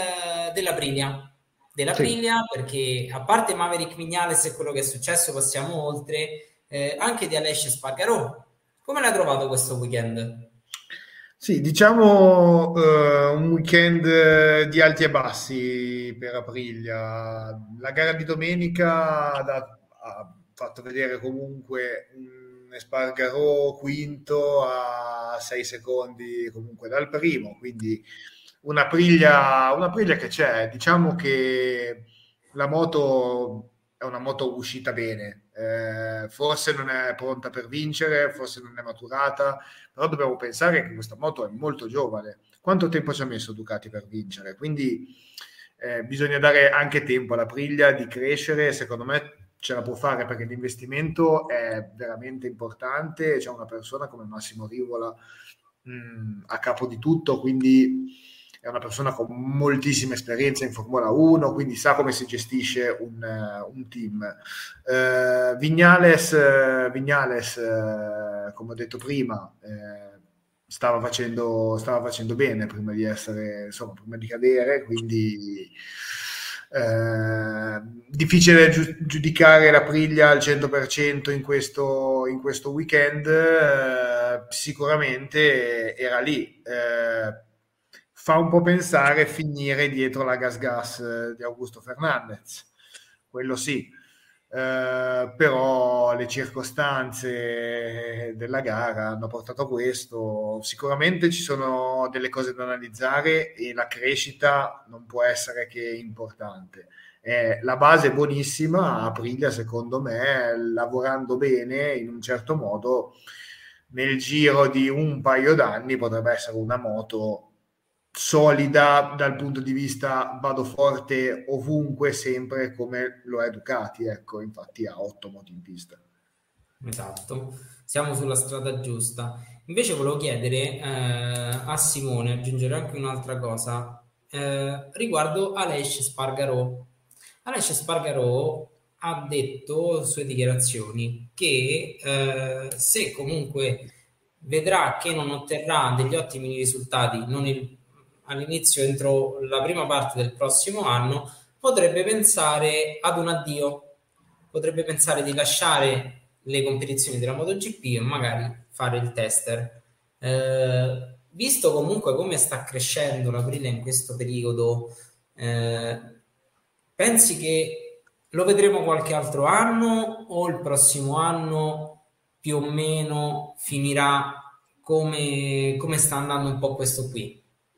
della Sì. Aprilia, perché a parte Maverick Viñales e quello che è successo, passiamo oltre, anche di Aleix Spargarò. Come l'hai trovato questo weekend? Sì, diciamo un weekend di alti e bassi per Aprilia. La gara di domenica ha fatto vedere comunque un Espargarò quinto a 6 secondi comunque dal primo, quindi un'Aprilia che c'è. Diciamo che la moto è una moto uscita bene, forse non è pronta per vincere, forse non è maturata, però dobbiamo pensare che questa moto è molto giovane. Quanto tempo ci ha messo Ducati per vincere? Quindi bisogna dare anche tempo alla Priglia di crescere. Secondo me ce la può fare, perché l'investimento è veramente importante. C'è una persona come Massimo Rivola a capo di tutto, quindi è una persona con moltissima esperienza in Formula 1, quindi sa come si gestisce un team. Vignales, come ho detto prima, stava facendo bene prima di essere, insomma, prima di cadere, quindi difficile giudicare la Priglia al 100% in questo weekend. Sicuramente era lì. Fa un po' pensare finire dietro la Gas Gas di Augusto Fernandez, quello sì. Però le circostanze della gara hanno portato a questo. Sicuramente ci sono delle cose da analizzare, e la crescita non può essere che importante. La base è buonissima. Aprilia, secondo me, lavorando bene in un certo modo, nel giro di un paio d'anni potrebbe essere una moto solida dal punto di vista vado forte ovunque, sempre come lo è Ducati, ecco, infatti ha 8 moti in pista. Esatto, siamo sulla strada giusta. Invece volevo chiedere a Simone, aggiungere anche un'altra cosa riguardo Aleix Spargarò. Aleix Spargarò ha detto sue dichiarazioni che se comunque vedrà che non otterrà degli ottimi risultati all'inizio, entro la prima parte del prossimo anno, potrebbe pensare ad un addio, potrebbe pensare di lasciare le competizioni della MotoGP e magari fare il tester. Visto comunque come sta crescendo l'Aprilia in questo periodo, pensi che lo vedremo qualche altro anno o il prossimo anno più o meno finirà come sta andando un po' questo qui?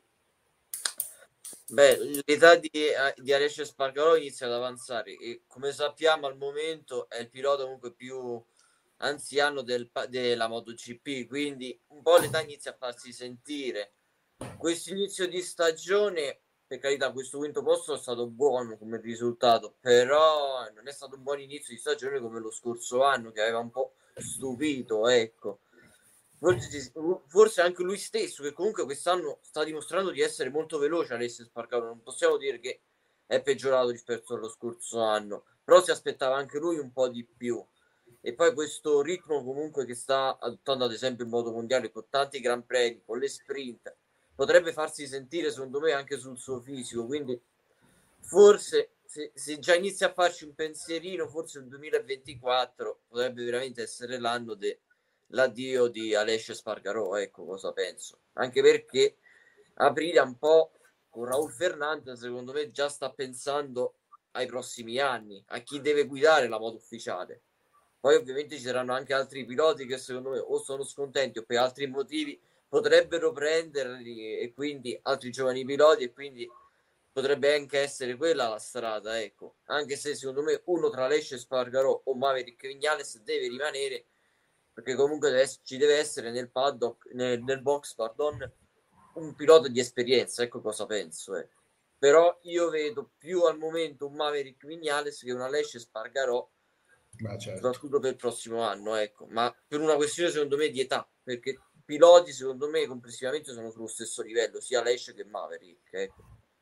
Beh, l'età di Aleix Spargarò inizia ad avanzare e come sappiamo al momento è il pilota comunque più anziano della MotoGP, quindi un po' l'età inizia a farsi sentire. Questo inizio di stagione, per carità, questo quinto posto è stato buono come risultato, però non è stato un buon inizio di stagione come lo scorso anno, che aveva un po' stupito, ecco. Forse anche lui stesso, che comunque quest'anno sta dimostrando di essere molto veloce. Alessio Spargaro, non possiamo dire che è peggiorato rispetto allo scorso anno, però si aspettava anche lui un po' di più. E poi questo ritmo comunque che sta adottando ad esempio in modo mondiale con tanti gran premi, con le sprint, potrebbe farsi sentire secondo me anche sul suo fisico, quindi forse se già inizia a farci un pensierino, forse il 2024 potrebbe veramente essere l'anno dell'addio di Aleix Spargarò, ecco cosa penso, anche perché Aprilia un po' con Raul Fernandez secondo me già sta pensando ai prossimi anni, a chi deve guidare la moto ufficiale. Poi ovviamente ci saranno anche altri piloti che secondo me o sono scontenti o per altri motivi potrebbero prenderli, e quindi altri giovani piloti, e quindi potrebbe anche essere quella la strada, ecco. Anche se secondo me uno tra Aleix Spargarò o Maverick Viñales deve rimanere, perché comunque ci deve essere nel paddock, nel box, pardon, un pilota di esperienza, ecco cosa penso. Però io vedo più al momento un Maverick Viñales che un Aleix Spargarò, Certo. soprattutto per il prossimo anno, ecco. Ma per una questione secondo me di età, perché piloti secondo me complessivamente sono sullo stesso livello, sia Aleix che Maverick, ecco.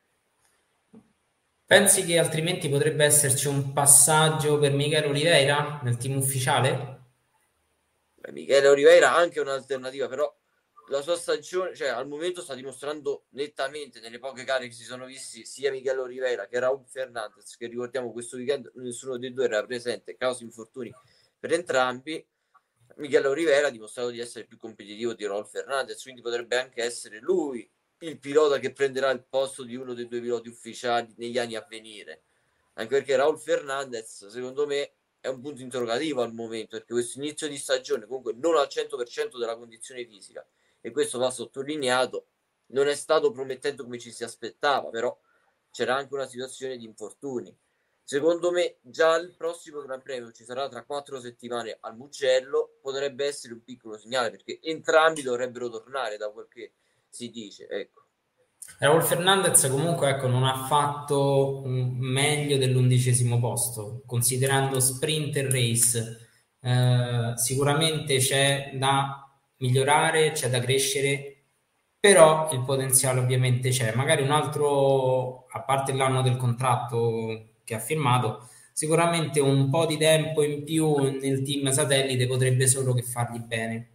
Pensi che altrimenti potrebbe esserci un passaggio per Michele Oliveira nel team ufficiale? Beh, Michele Oliveira ha anche un'alternativa, però la sua stagione, cioè al momento sta dimostrando nettamente nelle poche gare che si sono visti sia Michele Oliveira che Raul Fernandez, che ricordiamo questo weekend nessuno dei due era presente, causa infortuni per entrambi. Michele Oliveira ha dimostrato di essere più competitivo di Raul Fernandez, quindi potrebbe anche essere lui il pilota che prenderà il posto di uno dei due piloti ufficiali negli anni a venire, anche perché Raul Fernandez secondo me è un punto interrogativo al momento, perché questo inizio di stagione comunque non al 100% della condizione fisica, e questo va sottolineato, non è stato promettente come ci si aspettava, però c'era anche una situazione di infortuni. Secondo me già il prossimo Gran Premio ci sarà tra 4 settimane al Mugello, potrebbe essere un piccolo segnale, perché entrambi dovrebbero tornare da quel che si dice, ecco. Raul Fernandez comunque ecco, non ha fatto meglio dell'11° posto, considerando sprint e race. Sicuramente c'è da migliorare, c'è da crescere, però il potenziale ovviamente c'è. Magari un altro, a parte l'anno del contratto che ha firmato, sicuramente un po' di tempo in più nel team satellite potrebbe solo che fargli bene.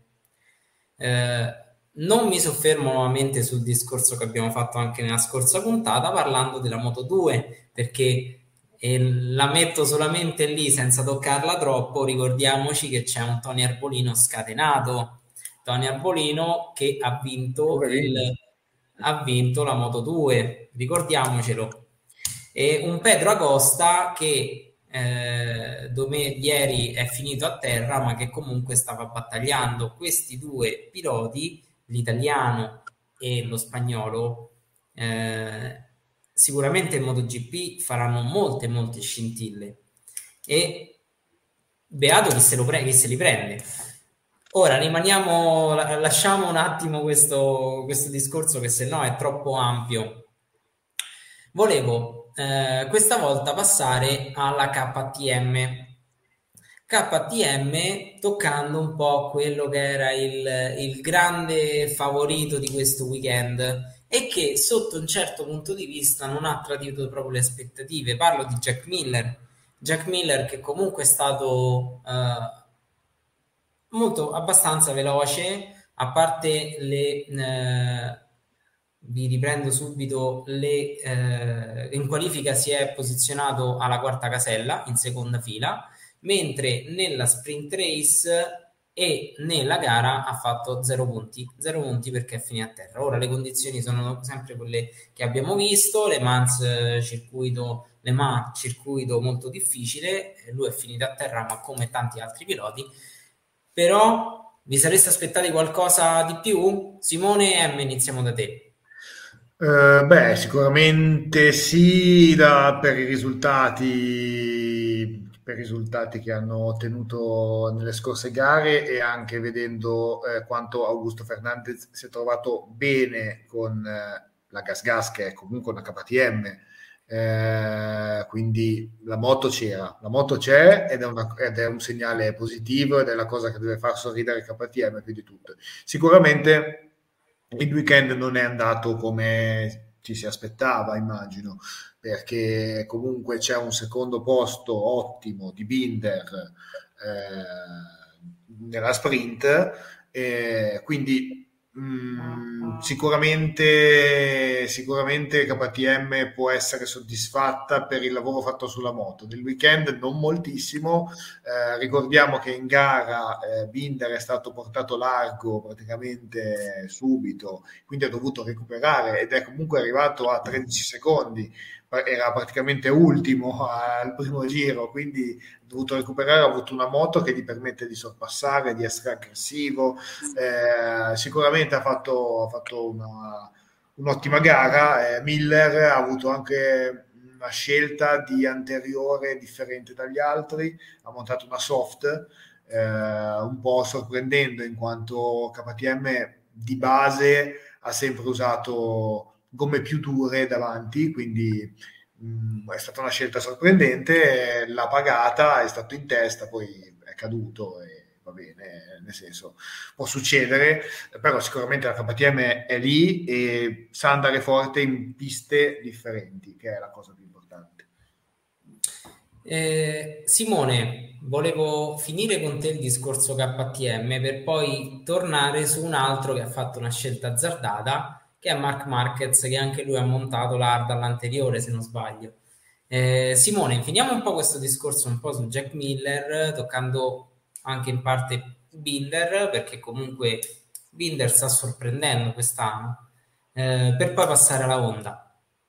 Non mi soffermo nuovamente sul discorso che abbiamo fatto anche nella scorsa puntata parlando della Moto 2, perché la metto solamente lì senza toccarla troppo. Ricordiamoci che c'è un Tony Arbolino scatenato, Tony Arbolino che ha vinto la Moto 2, ricordiamocelo, e un Pedro Acosta che ieri è finito a terra, ma che comunque stava battagliando. Questi due piloti, l'italiano e lo spagnolo, sicuramente in MotoGP faranno molte scintille, e beato chi se li prende. Ora rimaniamo, lasciamo un attimo questo discorso che se no è troppo ampio. Volevo questa volta passare alla KTM. KTM toccando un po' quello che era il grande favorito di questo weekend e che sotto un certo punto di vista non ha tradito proprio le aspettative. Parlo di Jack Miller. Jack Miller che comunque è stato molto abbastanza veloce, a parte vi riprendo subito in qualifica si è posizionato alla quarta casella in seconda fila, mentre nella sprint race e nella gara ha fatto 0 punti perché è finito a terra. Ora le condizioni sono sempre quelle che abbiamo visto, Le Mans circuito molto difficile, lui è finito a terra ma come tanti altri piloti, però vi sareste aspettati qualcosa di più? Simone e M, iniziamo da te. Beh, sicuramente sì, per i risultati che hanno ottenuto nelle scorse gare e anche vedendo quanto Augusto Fernandez si è trovato bene con la Gas Gas, che è comunque una KTM. Quindi la moto c'è ed è un segnale positivo ed è la cosa che deve far sorridere KTM più di tutto. Sicuramente il weekend non è andato come ci si aspettava, immagino, perché comunque c'è un secondo posto ottimo di Binder nella sprint, quindi sicuramente KTM può essere soddisfatta per il lavoro fatto sulla moto. Nel weekend non moltissimo, ricordiamo che in gara Binder è stato portato largo praticamente subito, quindi ha dovuto recuperare ed è comunque arrivato a 13 secondi, era praticamente ultimo al primo giro, quindi ha dovuto recuperare, ha avuto una moto che gli permette di sorpassare, di essere aggressivo, sicuramente ha fatto un'ottima gara. Miller ha avuto anche una scelta di anteriore differente dagli altri, ha montato una soft, un po' sorprendendo in quanto KTM di base ha sempre usato gomme più dure davanti, quindi è stata una scelta sorprendente, l'ha pagata, è stato in testa, poi è caduto e va bene, nel senso può succedere, però sicuramente la KTM è lì e sa andare forte in piste differenti, che è la cosa più importante. Simone, volevo finire con te il discorso KTM per poi tornare su un altro che ha fatto una scelta azzardata, che è Marc Marquez, che anche lui ha montato l'Hard all'anteriore, se non sbaglio. Simone, finiamo un po' questo discorso un po' su Jack Miller, toccando anche in parte Binder, perché comunque Binder sta sorprendendo quest'anno, per poi passare alla Honda.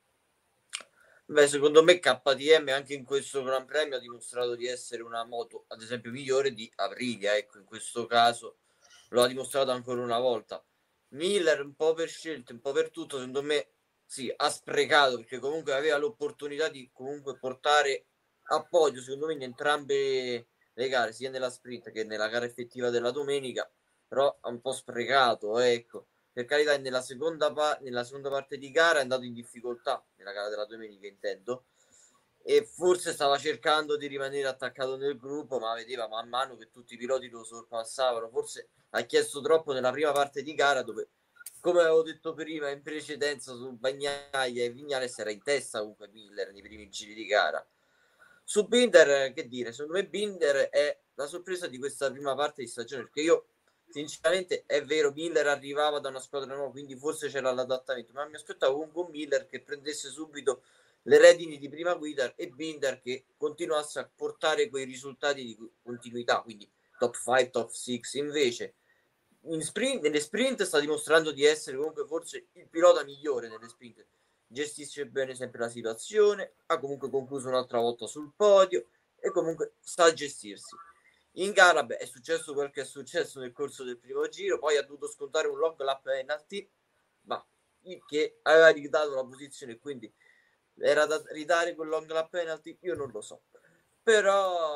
Beh, secondo me KTM anche in questo Gran Premio ha dimostrato di essere una moto, ad esempio, migliore di Aprilia. Ecco, in questo caso lo ha dimostrato ancora una volta. Miller, un po' per scelte, un po' per tutto, secondo me sì, ha sprecato perché comunque aveva l'opportunità di comunque portare a podio, secondo me, in entrambe le gare, sia nella sprint che nella gara effettiva della domenica, però ha un po' sprecato, ecco. Per carità, nella seconda parte di gara è andato in difficoltà, nella gara della domenica intendo, e forse stava cercando di rimanere attaccato nel gruppo, ma vedeva man mano che tutti i piloti lo sorpassavano. Forse ha chiesto troppo nella prima parte di gara, dove, come avevo detto prima, in precedenza su Bagnaia e Vignales era in testa comunque Miller nei primi giri di gara. Su Binder, che dire, secondo me Binder è la sorpresa di questa prima parte di stagione, perché io sinceramente è vero, Miller arrivava da una squadra nuova, quindi forse c'era l'adattamento, ma mi aspettavo comunque un Miller che prendesse subito le redini di prima guida e Binder che continuasse a portare quei risultati di continuità, quindi top 5, top 6. Invece nelle sprint sta dimostrando di essere comunque forse il pilota migliore nelle sprint, gestisce bene sempre la situazione, ha comunque concluso un'altra volta sul podio e comunque sa gestirsi. In gara è successo quel che è successo nel corso del primo giro, poi ha dovuto scontare un long lap penalty, ma che aveva ridato la posizione, quindi era da ridare quel long lap penalty, io non lo so. Però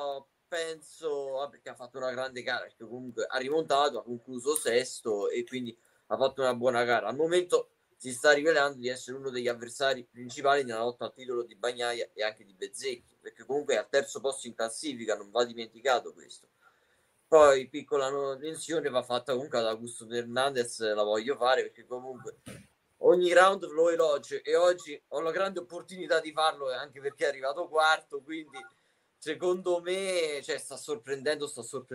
penso che ha fatto una grande gara, perché comunque ha rimontato, ha concluso sesto e quindi ha fatto una buona gara. Al momento si sta rivelando di essere uno degli avversari principali nella lotta al titolo di Bagnaia e anche di Bezzecchi, perché comunque è al terzo posto in classifica, non va dimenticato questo. Poi piccola menzione va fatta comunque ad Augusto Fernandez, la voglio fare perché comunque ogni round lo elogio e oggi ho la grande opportunità di farlo anche perché è arrivato quarto, quindi secondo me sta sorprendendo.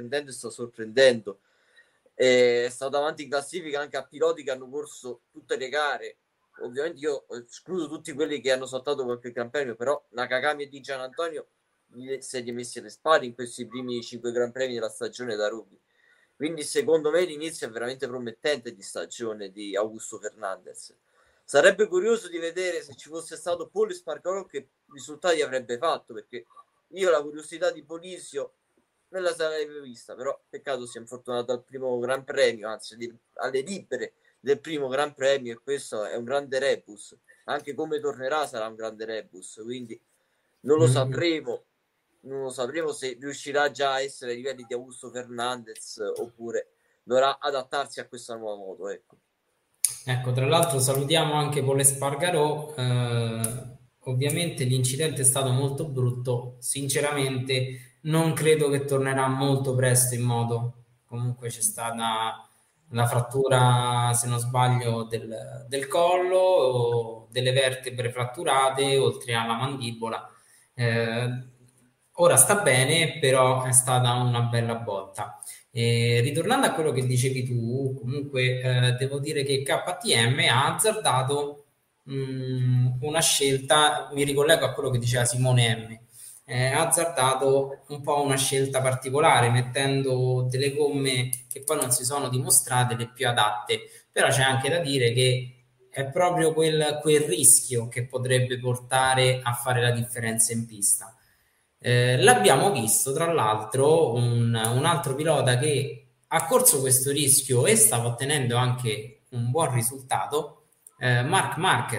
È stato avanti in classifica anche a piloti che hanno corso tutte le gare. Ovviamente io escludo tutti quelli che hanno saltato qualche gran premio, però Nakagami e Di Gian Antonio si è messi alle spalle in questi primi 5 gran premi della stagione da rookie. Quindi secondo me l'inizio è veramente promettente di stagione di Augusto Fernandez. Sarebbe curioso di vedere se ci fosse stato Paul Espargaró che risultati avrebbe fatto, perché io la curiosità di Polisio me la sarei vista, però peccato sia infortunato al primo Gran Premio, anzi alle libere del primo Gran Premio, e questo è un grande rebus. Anche come tornerà sarà un grande rebus, quindi non lo sapremo. Non lo sapremo se riuscirà già a essere ai livelli di Augusto Fernandez oppure dovrà adattarsi a questa nuova moto. Ecco, tra l'altro salutiamo anche Paul Espargarò. Ovviamente l'incidente è stato molto brutto, sinceramente non credo che tornerà molto presto in moto. Comunque c'è stata la frattura, se non sbaglio, del collo, o delle vertebre fratturate, oltre alla mandibola. Ora sta bene, però è stata una bella botta. Ritornando a quello che dicevi tu, comunque devo dire che KTM ha azzardato una scelta, mi ricollego a quello che diceva Simone M. Ha azzardato un po' una scelta particolare, mettendo delle gomme che poi non si sono dimostrate le più adatte, però c'è anche da dire che è proprio quel rischio che potrebbe portare a fare la differenza in pista. L'abbiamo visto tra l'altro un altro pilota che ha corso questo rischio e stava ottenendo anche un buon risultato, Marc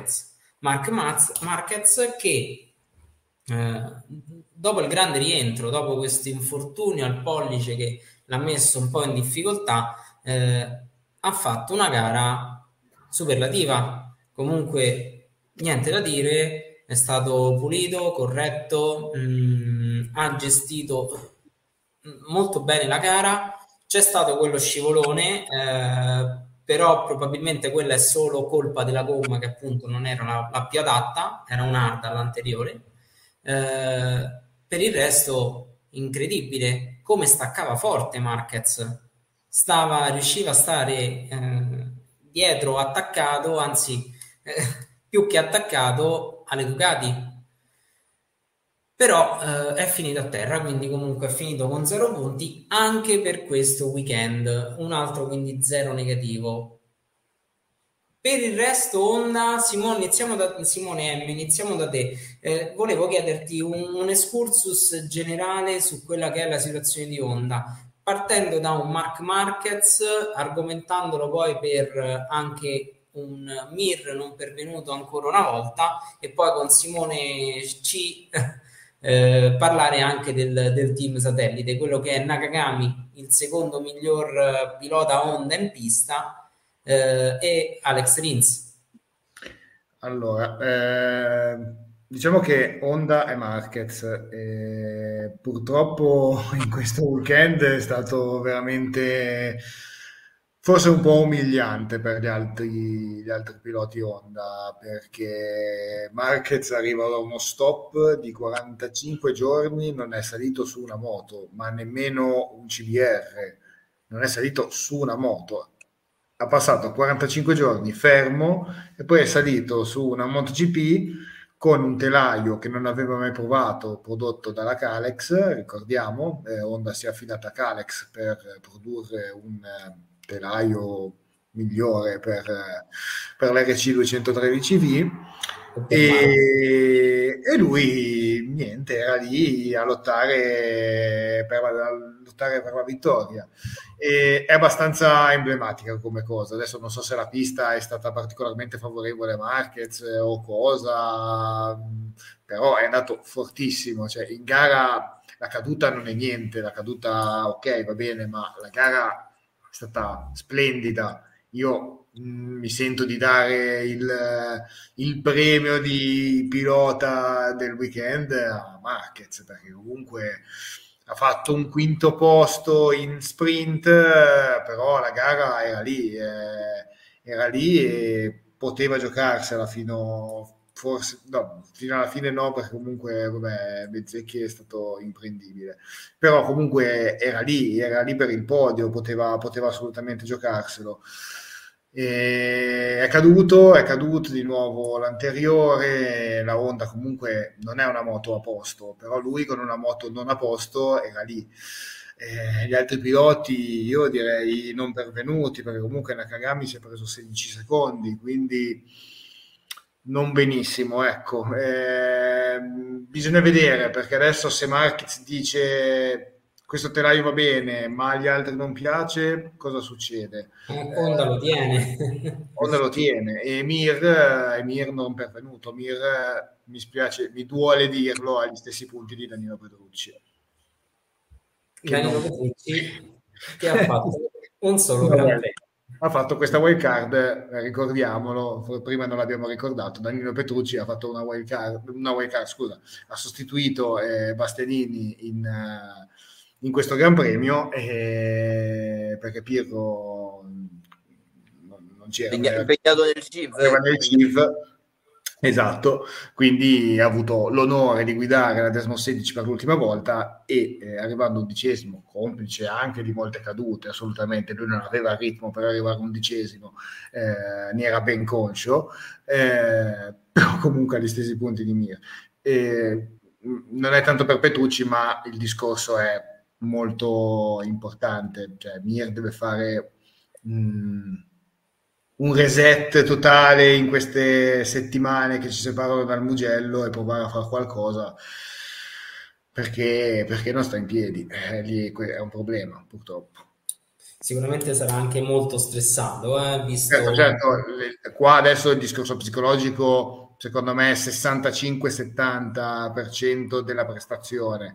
Marquez che dopo il grande rientro, dopo questo infortunio al pollice che l'ha messo un po' in difficoltà, ha fatto una gara superlativa. Comunque niente da dire, è stato pulito, corretto, ha gestito molto bene la gara. C'è stato quello scivolone, però probabilmente quella è solo colpa della gomma che appunto non era la più adatta, era un'Arda all'anteriore. Per il resto incredibile come staccava forte Marquez, riusciva a stare dietro attaccato, anzi più che attaccato alle Ducati, però è finito a terra, quindi comunque è finito con 0 punti anche per questo weekend, un altro quindi 0 negativo. Per il resto Honda, Simone M, iniziamo da te. Volevo chiederti un excursus generale su quella che è la situazione di Honda, partendo da un Marc Marquez, argomentandolo poi per anche un Mir non pervenuto ancora una volta, e poi con Simone C parlare anche del team satellite, quello che è Nakagami, il secondo miglior pilota Honda in pista, e Alex Rins. Allora, diciamo che Honda e Marquez purtroppo in questo weekend è stato veramente forse un po' umiliante per gli altri piloti Honda, perché Marquez arriva da uno stop di 45 giorni, non è salito su una moto, ma nemmeno un CBR, non è salito su una moto. Ha passato 45 giorni fermo e poi è salito su una MotoGP con un telaio che non aveva mai provato, prodotto dalla Kalex. Ricordiamo, Honda si è affidata a Kalex per produrre un telaio migliore per l'RC 213V, e lui niente, era lì a lottare per la vittoria. È abbastanza emblematica come cosa. Adesso non so se la pista è stata particolarmente favorevole a Marquez o cosa, però è andato fortissimo, cioè in gara la caduta non è niente, la caduta ok, va bene, ma la gara è stata splendida. Io mi sento di dare il premio di pilota del weekend a Marquez, perché comunque ha fatto un quinto posto in sprint, però la gara era lì e poteva giocarsela forse, no, fino alla fine no, perché comunque vabbè, Bezzecchi è stato imprendibile, però comunque era lì per il podio, poteva assolutamente giocarselo. E è caduto di nuovo l'anteriore, la Honda comunque non è una moto a posto, però lui con una moto non a posto era lì. Gli altri piloti io direi non pervenuti, perché comunque Nakagami si è preso 16 secondi, quindi non benissimo, ecco. Bisogna vedere, perché adesso se Marquez dice questo telaio va bene, ma agli altri non piace, cosa succede? Honda lo tiene. Honda lo tiene e Mir non pervenuto. Mir, mi spiace, mi duole dirlo, agli stessi punti di Danilo Petrucci. Danilo Petrucci che ha fatto un solo Vabbè, Gran Premio. ha fatto questa wild card, ricordiamolo, prima non l'abbiamo ricordato, Danilo Petrucci ha fatto una wild card, scusa, ha sostituito Bastianini in questo Gran Premio perché Pirro non c'era, impegnato nel CIV, nel CIV. Esatto, quindi ha avuto l'onore di guidare la Desmo 16 per l'ultima volta e arrivando undicesimo, complice anche di molte cadute, assolutamente, lui non aveva il ritmo per arrivare undicesimo, ne era ben conscio, però comunque agli stessi punti di Mir. Non è tanto per Petrucci, ma il discorso è molto importante, cioè Mir deve fare un reset totale in queste settimane che ci separano dal Mugello e provare a fare qualcosa perché non sta in piedi, lì è un problema purtroppo. Sicuramente sarà anche molto stressato, visto... Certo, qua adesso il discorso psicologico secondo me è 65-70% della prestazione,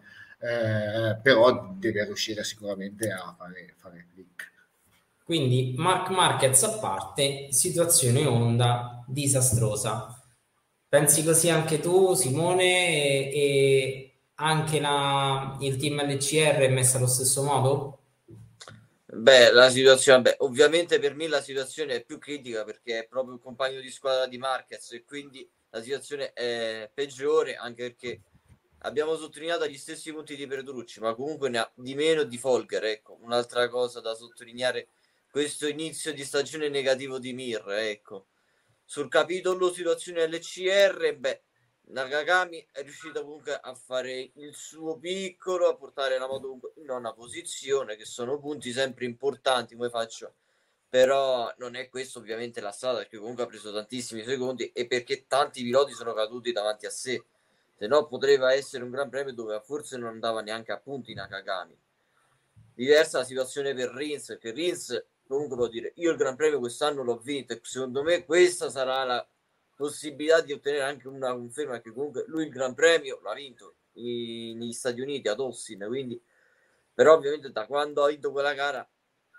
però deve riuscire sicuramente a fare il click. Quindi Marc Marquez a parte, situazione Honda disastrosa. Pensi così anche tu, Simone, e anche il team LCR è messa allo stesso modo? Beh, la situazione, ovviamente per me la situazione è più critica perché è proprio il compagno di squadra di Marquez e quindi la situazione è peggiore, anche perché abbiamo sottolineato gli stessi punti di Petrucci, ma comunque ne ha di meno di Folger. Ecco, un'altra cosa da sottolineare, questo inizio di stagione negativo di Mir, ecco. Sul capitolo situazione LCR, beh, Nakagami è riuscito comunque a fare il suo piccolo, a portare la moto in nona posizione, che sono punti sempre importanti, come faccio, però non è questo ovviamente la strada, perché comunque ha preso tantissimi secondi e perché tanti piloti sono caduti davanti a sé, se no potrebbe essere un gran premio dove forse non andava neanche a punti Nakagami. Diversa la situazione per Rins, perché Rins comunque devo dire, io il Gran Premio quest'anno l'ho vinto e secondo me questa sarà la possibilità di ottenere anche una conferma, che comunque lui il Gran Premio l'ha vinto negli Stati Uniti ad Austin, quindi però ovviamente da quando ha vinto quella gara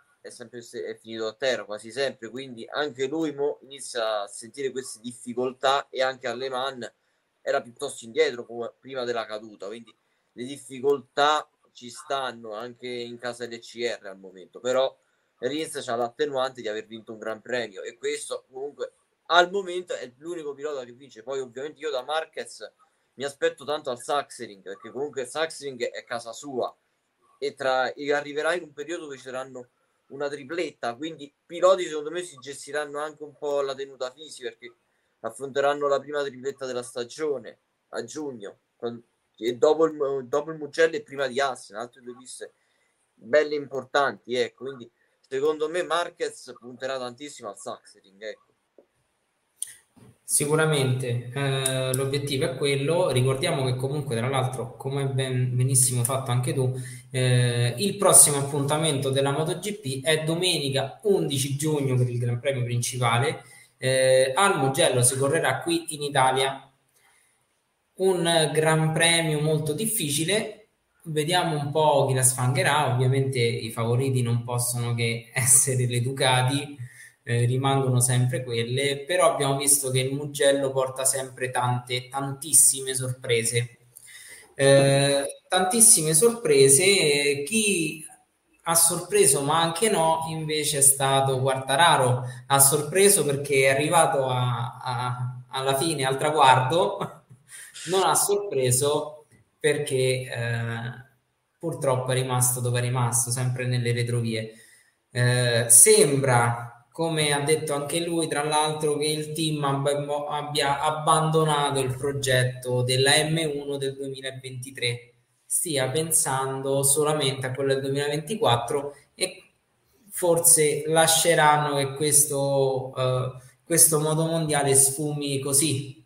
è finito a terra quasi sempre, quindi anche lui inizia a sentire queste difficoltà e anche a Le Mans era piuttosto indietro prima della caduta, quindi le difficoltà ci stanno anche in casa LCR al momento, però Rins c'ha l'attenuante di aver vinto un Gran Premio e questo comunque al momento è l'unico pilota che vince. Poi ovviamente io da Marquez mi aspetto tanto al Sachsenring, perché comunque il Sachsenring è casa sua e arriverà in un periodo dove ci saranno una tripletta, quindi piloti secondo me si gestiranno anche un po' la tenuta fisica, perché affronteranno la prima tripletta della stagione a giugno e dopo il Mugello e prima di Assen, altre due piste belle importanti, ecco, quindi secondo me Marquez punterà tantissimo al Sachsenring, ecco. Sicuramente l'obiettivo è quello. Ricordiamo che comunque, tra l'altro, come benissimo fatto anche tu, il prossimo appuntamento della MotoGP è domenica 11 giugno per il Gran Premio principale. Al Mugello si correrà qui in Italia un Gran Premio molto difficile, vediamo un po' chi la sfangherà. Ovviamente i favoriti non possono che essere le Ducati, rimangono sempre quelle, però abbiamo visto che il Mugello porta sempre tantissime sorprese. Tantissime sorprese. Chi ha sorpreso, ma anche no, invece è stato Quartararo. Ha sorpreso perché è arrivato alla fine, al traguardo, non ha sorpreso perché purtroppo è rimasto dove è rimasto, sempre nelle retrovie. Sembra, come ha detto anche lui, tra l'altro, che il team abbia abbandonato il progetto della M1 del 2023, stia pensando solamente a quello del 2024 e forse lasceranno che questo modo mondiale sfumi così.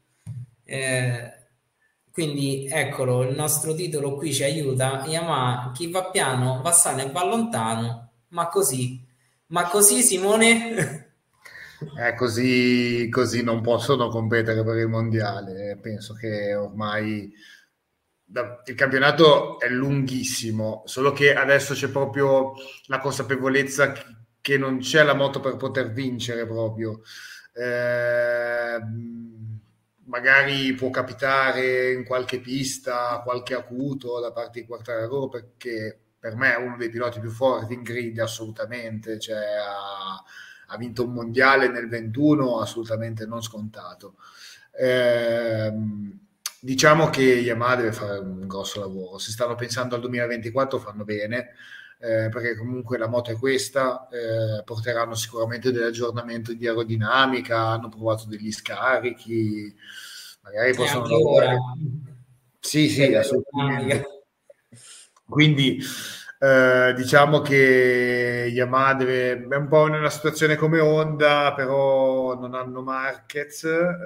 Quindi eccolo, il nostro titolo qui ci aiuta. Yamaha, chi va piano va sano e va lontano, ma così Simone? Così non possono competere per il mondiale. Penso che ormai il campionato è lunghissimo, solo che adesso c'è proprio la consapevolezza che non c'è la moto per poter vincere proprio. Eh, Magari può capitare in qualche pista, qualche acuto da parte di Quartararo, perché per me è uno dei piloti più forti in grid assolutamente, cioè ha vinto un mondiale nel 21 assolutamente non scontato. Diciamo che Yamaha deve fare un grosso lavoro, se stanno pensando al 2024 fanno bene, perché comunque la moto è questa, porteranno sicuramente dell'aggiornamento di aerodinamica, hanno provato degli scarichi, magari E possono anche ora lavorare. Sì, per sì, l'aerodinamica. assolutamente. Quindi diciamo che Yamaha è un po' in una situazione come Honda, però non hanno Marquez,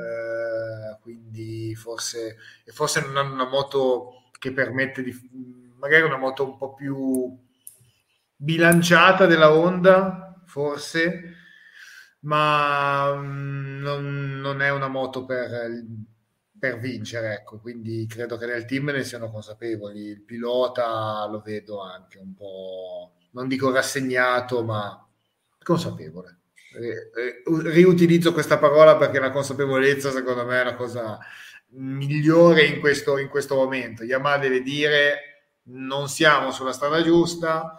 quindi forse non hanno una moto che permette magari una moto un po' più bilanciata della Honda, forse, ma non è una moto per vincere, ecco, quindi credo che nel team ne siano consapevoli. Il pilota lo vedo anche un po', non dico rassegnato, ma consapevole. Riutilizzo questa parola perché la consapevolezza, secondo me, è la cosa migliore in questo momento. Yamaha deve dire non siamo sulla strada giusta,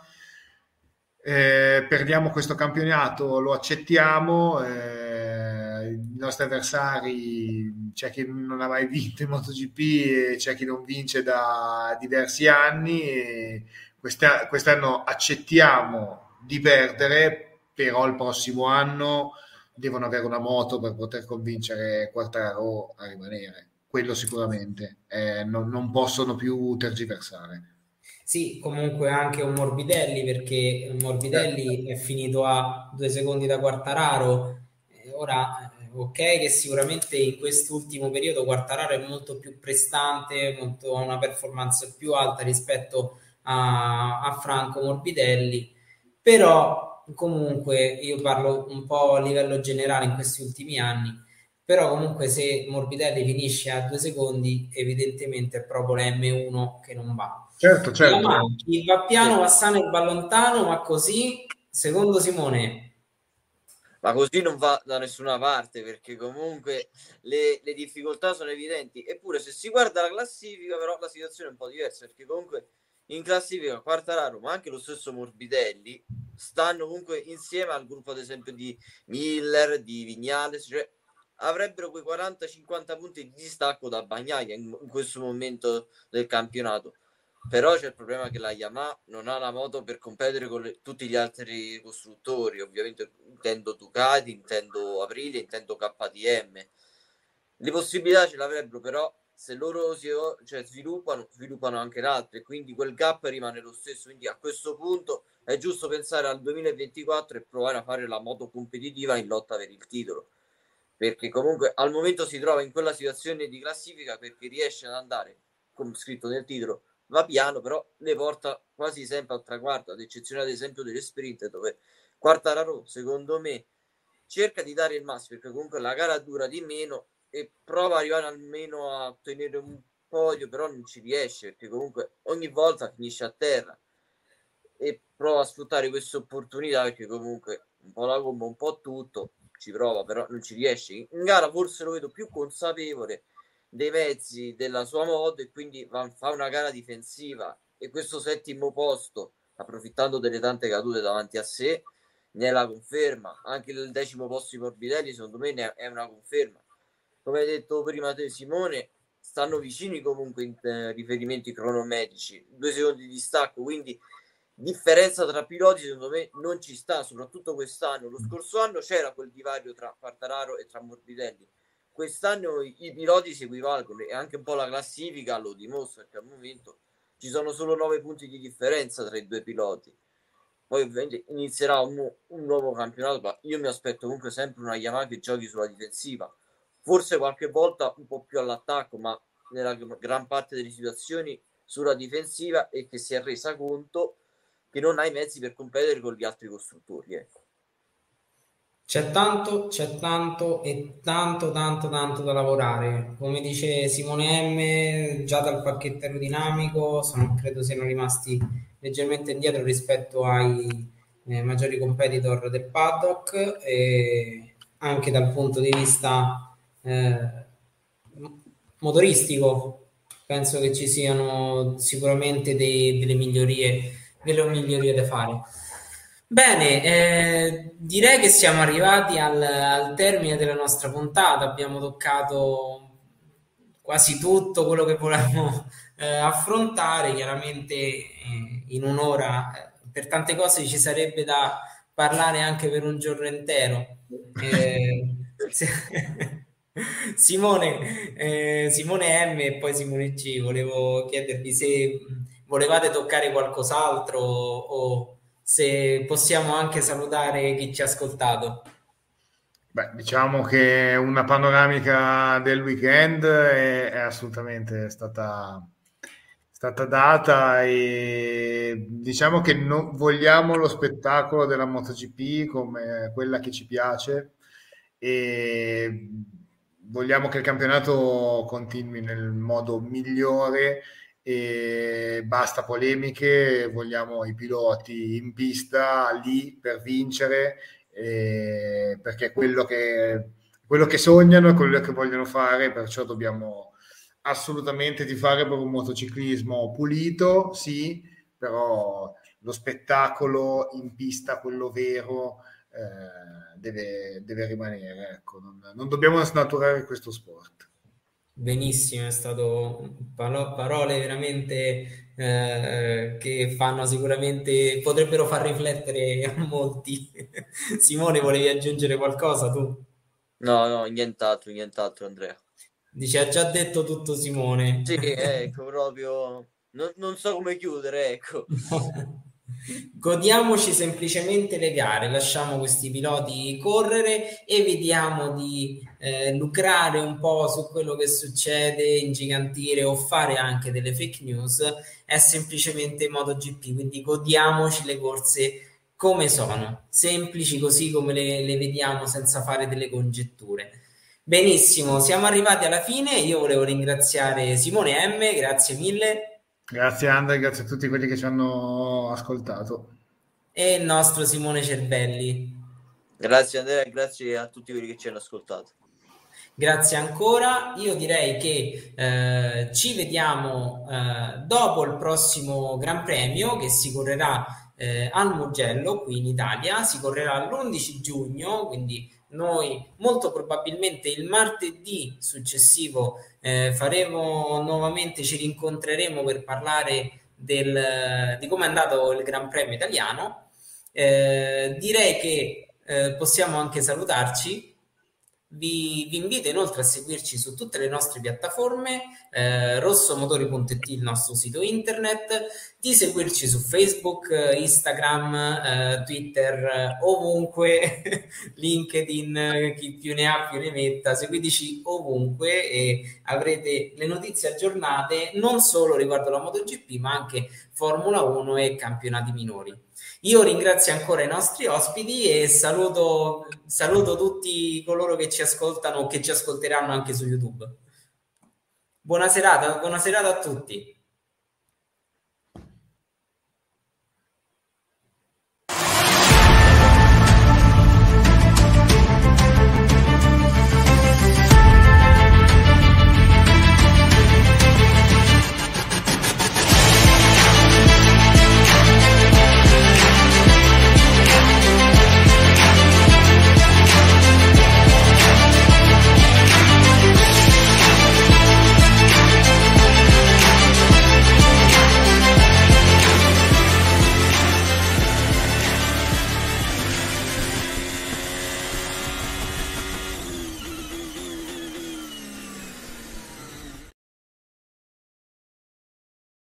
perdiamo questo campionato, lo accettiamo, i nostri avversari c'è chi non ha mai vinto in MotoGP e c'è chi non vince da diversi anni e quest'anno accettiamo di perdere, però il prossimo anno devono avere una moto per poter convincere Quartararo a rimanere, quello sicuramente. Non possono più tergiversare. Sì, comunque anche un Morbidelli, perché Morbidelli è finito a 2 secondi da Quartararo. Ora, ok, che sicuramente in quest'ultimo periodo Quartararo è molto più prestante, ha una performance più alta rispetto a Franco Morbidelli, però comunque io parlo un po' a livello generale in questi ultimi anni. Però comunque se Morbidelli finisce a 2 secondi, evidentemente è proprio la M1 che non va. Certo, certo. Yamaha, chi va Sì. piano va sano e va lontano, ma così, secondo Simone, Ma così non va da nessuna parte, perché comunque le difficoltà sono evidenti. Eppure, se si guarda la classifica, però la situazione è un po' diversa, perché comunque in classifica Quartararo, ma anche lo stesso Morbidelli, stanno comunque insieme al gruppo, ad esempio, di Miller, di Vignales, cioè avrebbero quei 40-50 punti di distacco da Bagnaia in questo momento del campionato. Però c'è il problema che la Yamaha non ha la moto per competere con tutti gli altri costruttori, ovviamente intendo Ducati, intendo Aprilia, intendo KTM. Le possibilità ce l'avrebbero, però se loro sviluppano anche le altre, quindi quel gap rimane lo stesso. Quindi a questo punto è giusto pensare al 2024 e provare a fare la moto competitiva in lotta per il titolo, perché comunque al momento si trova in quella situazione di classifica perché riesce ad andare, come scritto nel titolo, va piano, però le porta quasi sempre al traguardo, ad eccezione ad esempio delle sprint, dove Quartararo, secondo me, cerca di dare il massimo, perché comunque la gara dura di meno e prova ad arrivare almeno a ottenere un podio, però non ci riesce, perché comunque ogni volta finisce a terra, e prova a sfruttare questa opportunità, perché comunque un po' la gomma, un po' tutto, ci prova, però non ci riesce. In gara forse lo vedo più consapevole dei mezzi della sua moto, e quindi fa una gara difensiva, e questo settimo posto, approfittando delle tante cadute davanti a sé, ne è la conferma. Anche il 10° posto di Morbidelli secondo me è una conferma. Come hai detto prima te, Simone, stanno vicini comunque in riferimenti cronometrici, 2 secondi di stacco, quindi differenza tra piloti secondo me non ci sta, soprattutto quest'anno. Lo scorso anno c'era quel divario tra Quartararo e tra Morbidelli, quest'anno i piloti si equivalgono, e anche un po' la classifica lo dimostra, perché al momento ci sono solo 9 punti di differenza tra i due piloti. Poi ovviamente inizierà un nuovo campionato, ma io mi aspetto comunque sempre una Yamaha che giochi sulla difensiva, forse qualche volta un po' più all'attacco, ma nella gran parte delle situazioni sulla difensiva, e che si è resa conto che non ha i mezzi per competere con gli altri costruttori, ecco. C'è tanto e tanto da lavorare. Come dice Simone M, già dal pacchetto aerodinamico credo siano rimasti leggermente indietro rispetto ai maggiori competitor del paddock, e anche dal punto di vista motoristico penso che ci siano sicuramente delle migliorie da fare. Bene, direi che siamo arrivati al termine della nostra puntata. Abbiamo toccato quasi tutto quello che volevamo affrontare. Chiaramente in un'ora per tante cose ci sarebbe da parlare anche per un giorno intero. Simone M e poi Simone C, volevo chiedervi se volevate toccare qualcos'altro o se possiamo anche salutare chi ci ha ascoltato. Beh, diciamo che una panoramica del weekend è assolutamente stata data, e diciamo che vogliamo lo spettacolo della MotoGP come quella che ci piace, e vogliamo che il campionato continui nel modo migliore, e basta polemiche, vogliamo i piloti in pista lì per vincere, perché è quello che sognano, è quello che vogliono fare, perciò dobbiamo assolutamente tifare per un motociclismo pulito, sì, però lo spettacolo in pista, quello vero, deve rimanere, ecco. Non dobbiamo snaturare questo sport. Benissimo, è stato parole veramente che fanno sicuramente, potrebbero far riflettere a molti. Simone, volevi aggiungere qualcosa tu? No, nient'altro Andrea. Dice, ha già detto tutto Simone. Sì, ecco, proprio non so come chiudere, ecco. Godiamoci semplicemente le gare, lasciamo questi piloti correre, evitiamo di lucrare un po' su quello che succede, ingigantire o fare anche delle fake news. È semplicemente MotoGP, quindi godiamoci le corse come sono, semplici così come le vediamo, senza fare delle congetture. Benissimo, siamo arrivati alla fine. Io volevo ringraziare Simone M, grazie mille. Grazie Andre, grazie a tutti quelli che ci hanno ascoltato. E il nostro Simone Cervelli. Grazie Andrea, grazie a tutti quelli che ci hanno ascoltato. Grazie ancora. Io direi che ci vediamo dopo il prossimo Gran Premio, che si correrà al Mugello qui in Italia. Si correrà l'11 giugno, quindi noi molto probabilmente il martedì successivo faremo nuovamente, ci rincontreremo per parlare di come è andato il Gran Premio italiano. Direi che possiamo anche salutarci. Vi invito inoltre a seguirci su tutte le nostre piattaforme, rossomotori.it, il nostro sito internet, di seguirci su Facebook, Instagram, Twitter, ovunque, LinkedIn, chi più ne ha più ne metta. Seguiteci ovunque e avrete le notizie aggiornate non solo riguardo la MotoGP, ma anche Formula 1 e campionati minori. Io ringrazio ancora i nostri ospiti e saluto tutti coloro che ci ascoltano o che ci ascolteranno anche su YouTube. buona serata a tutti.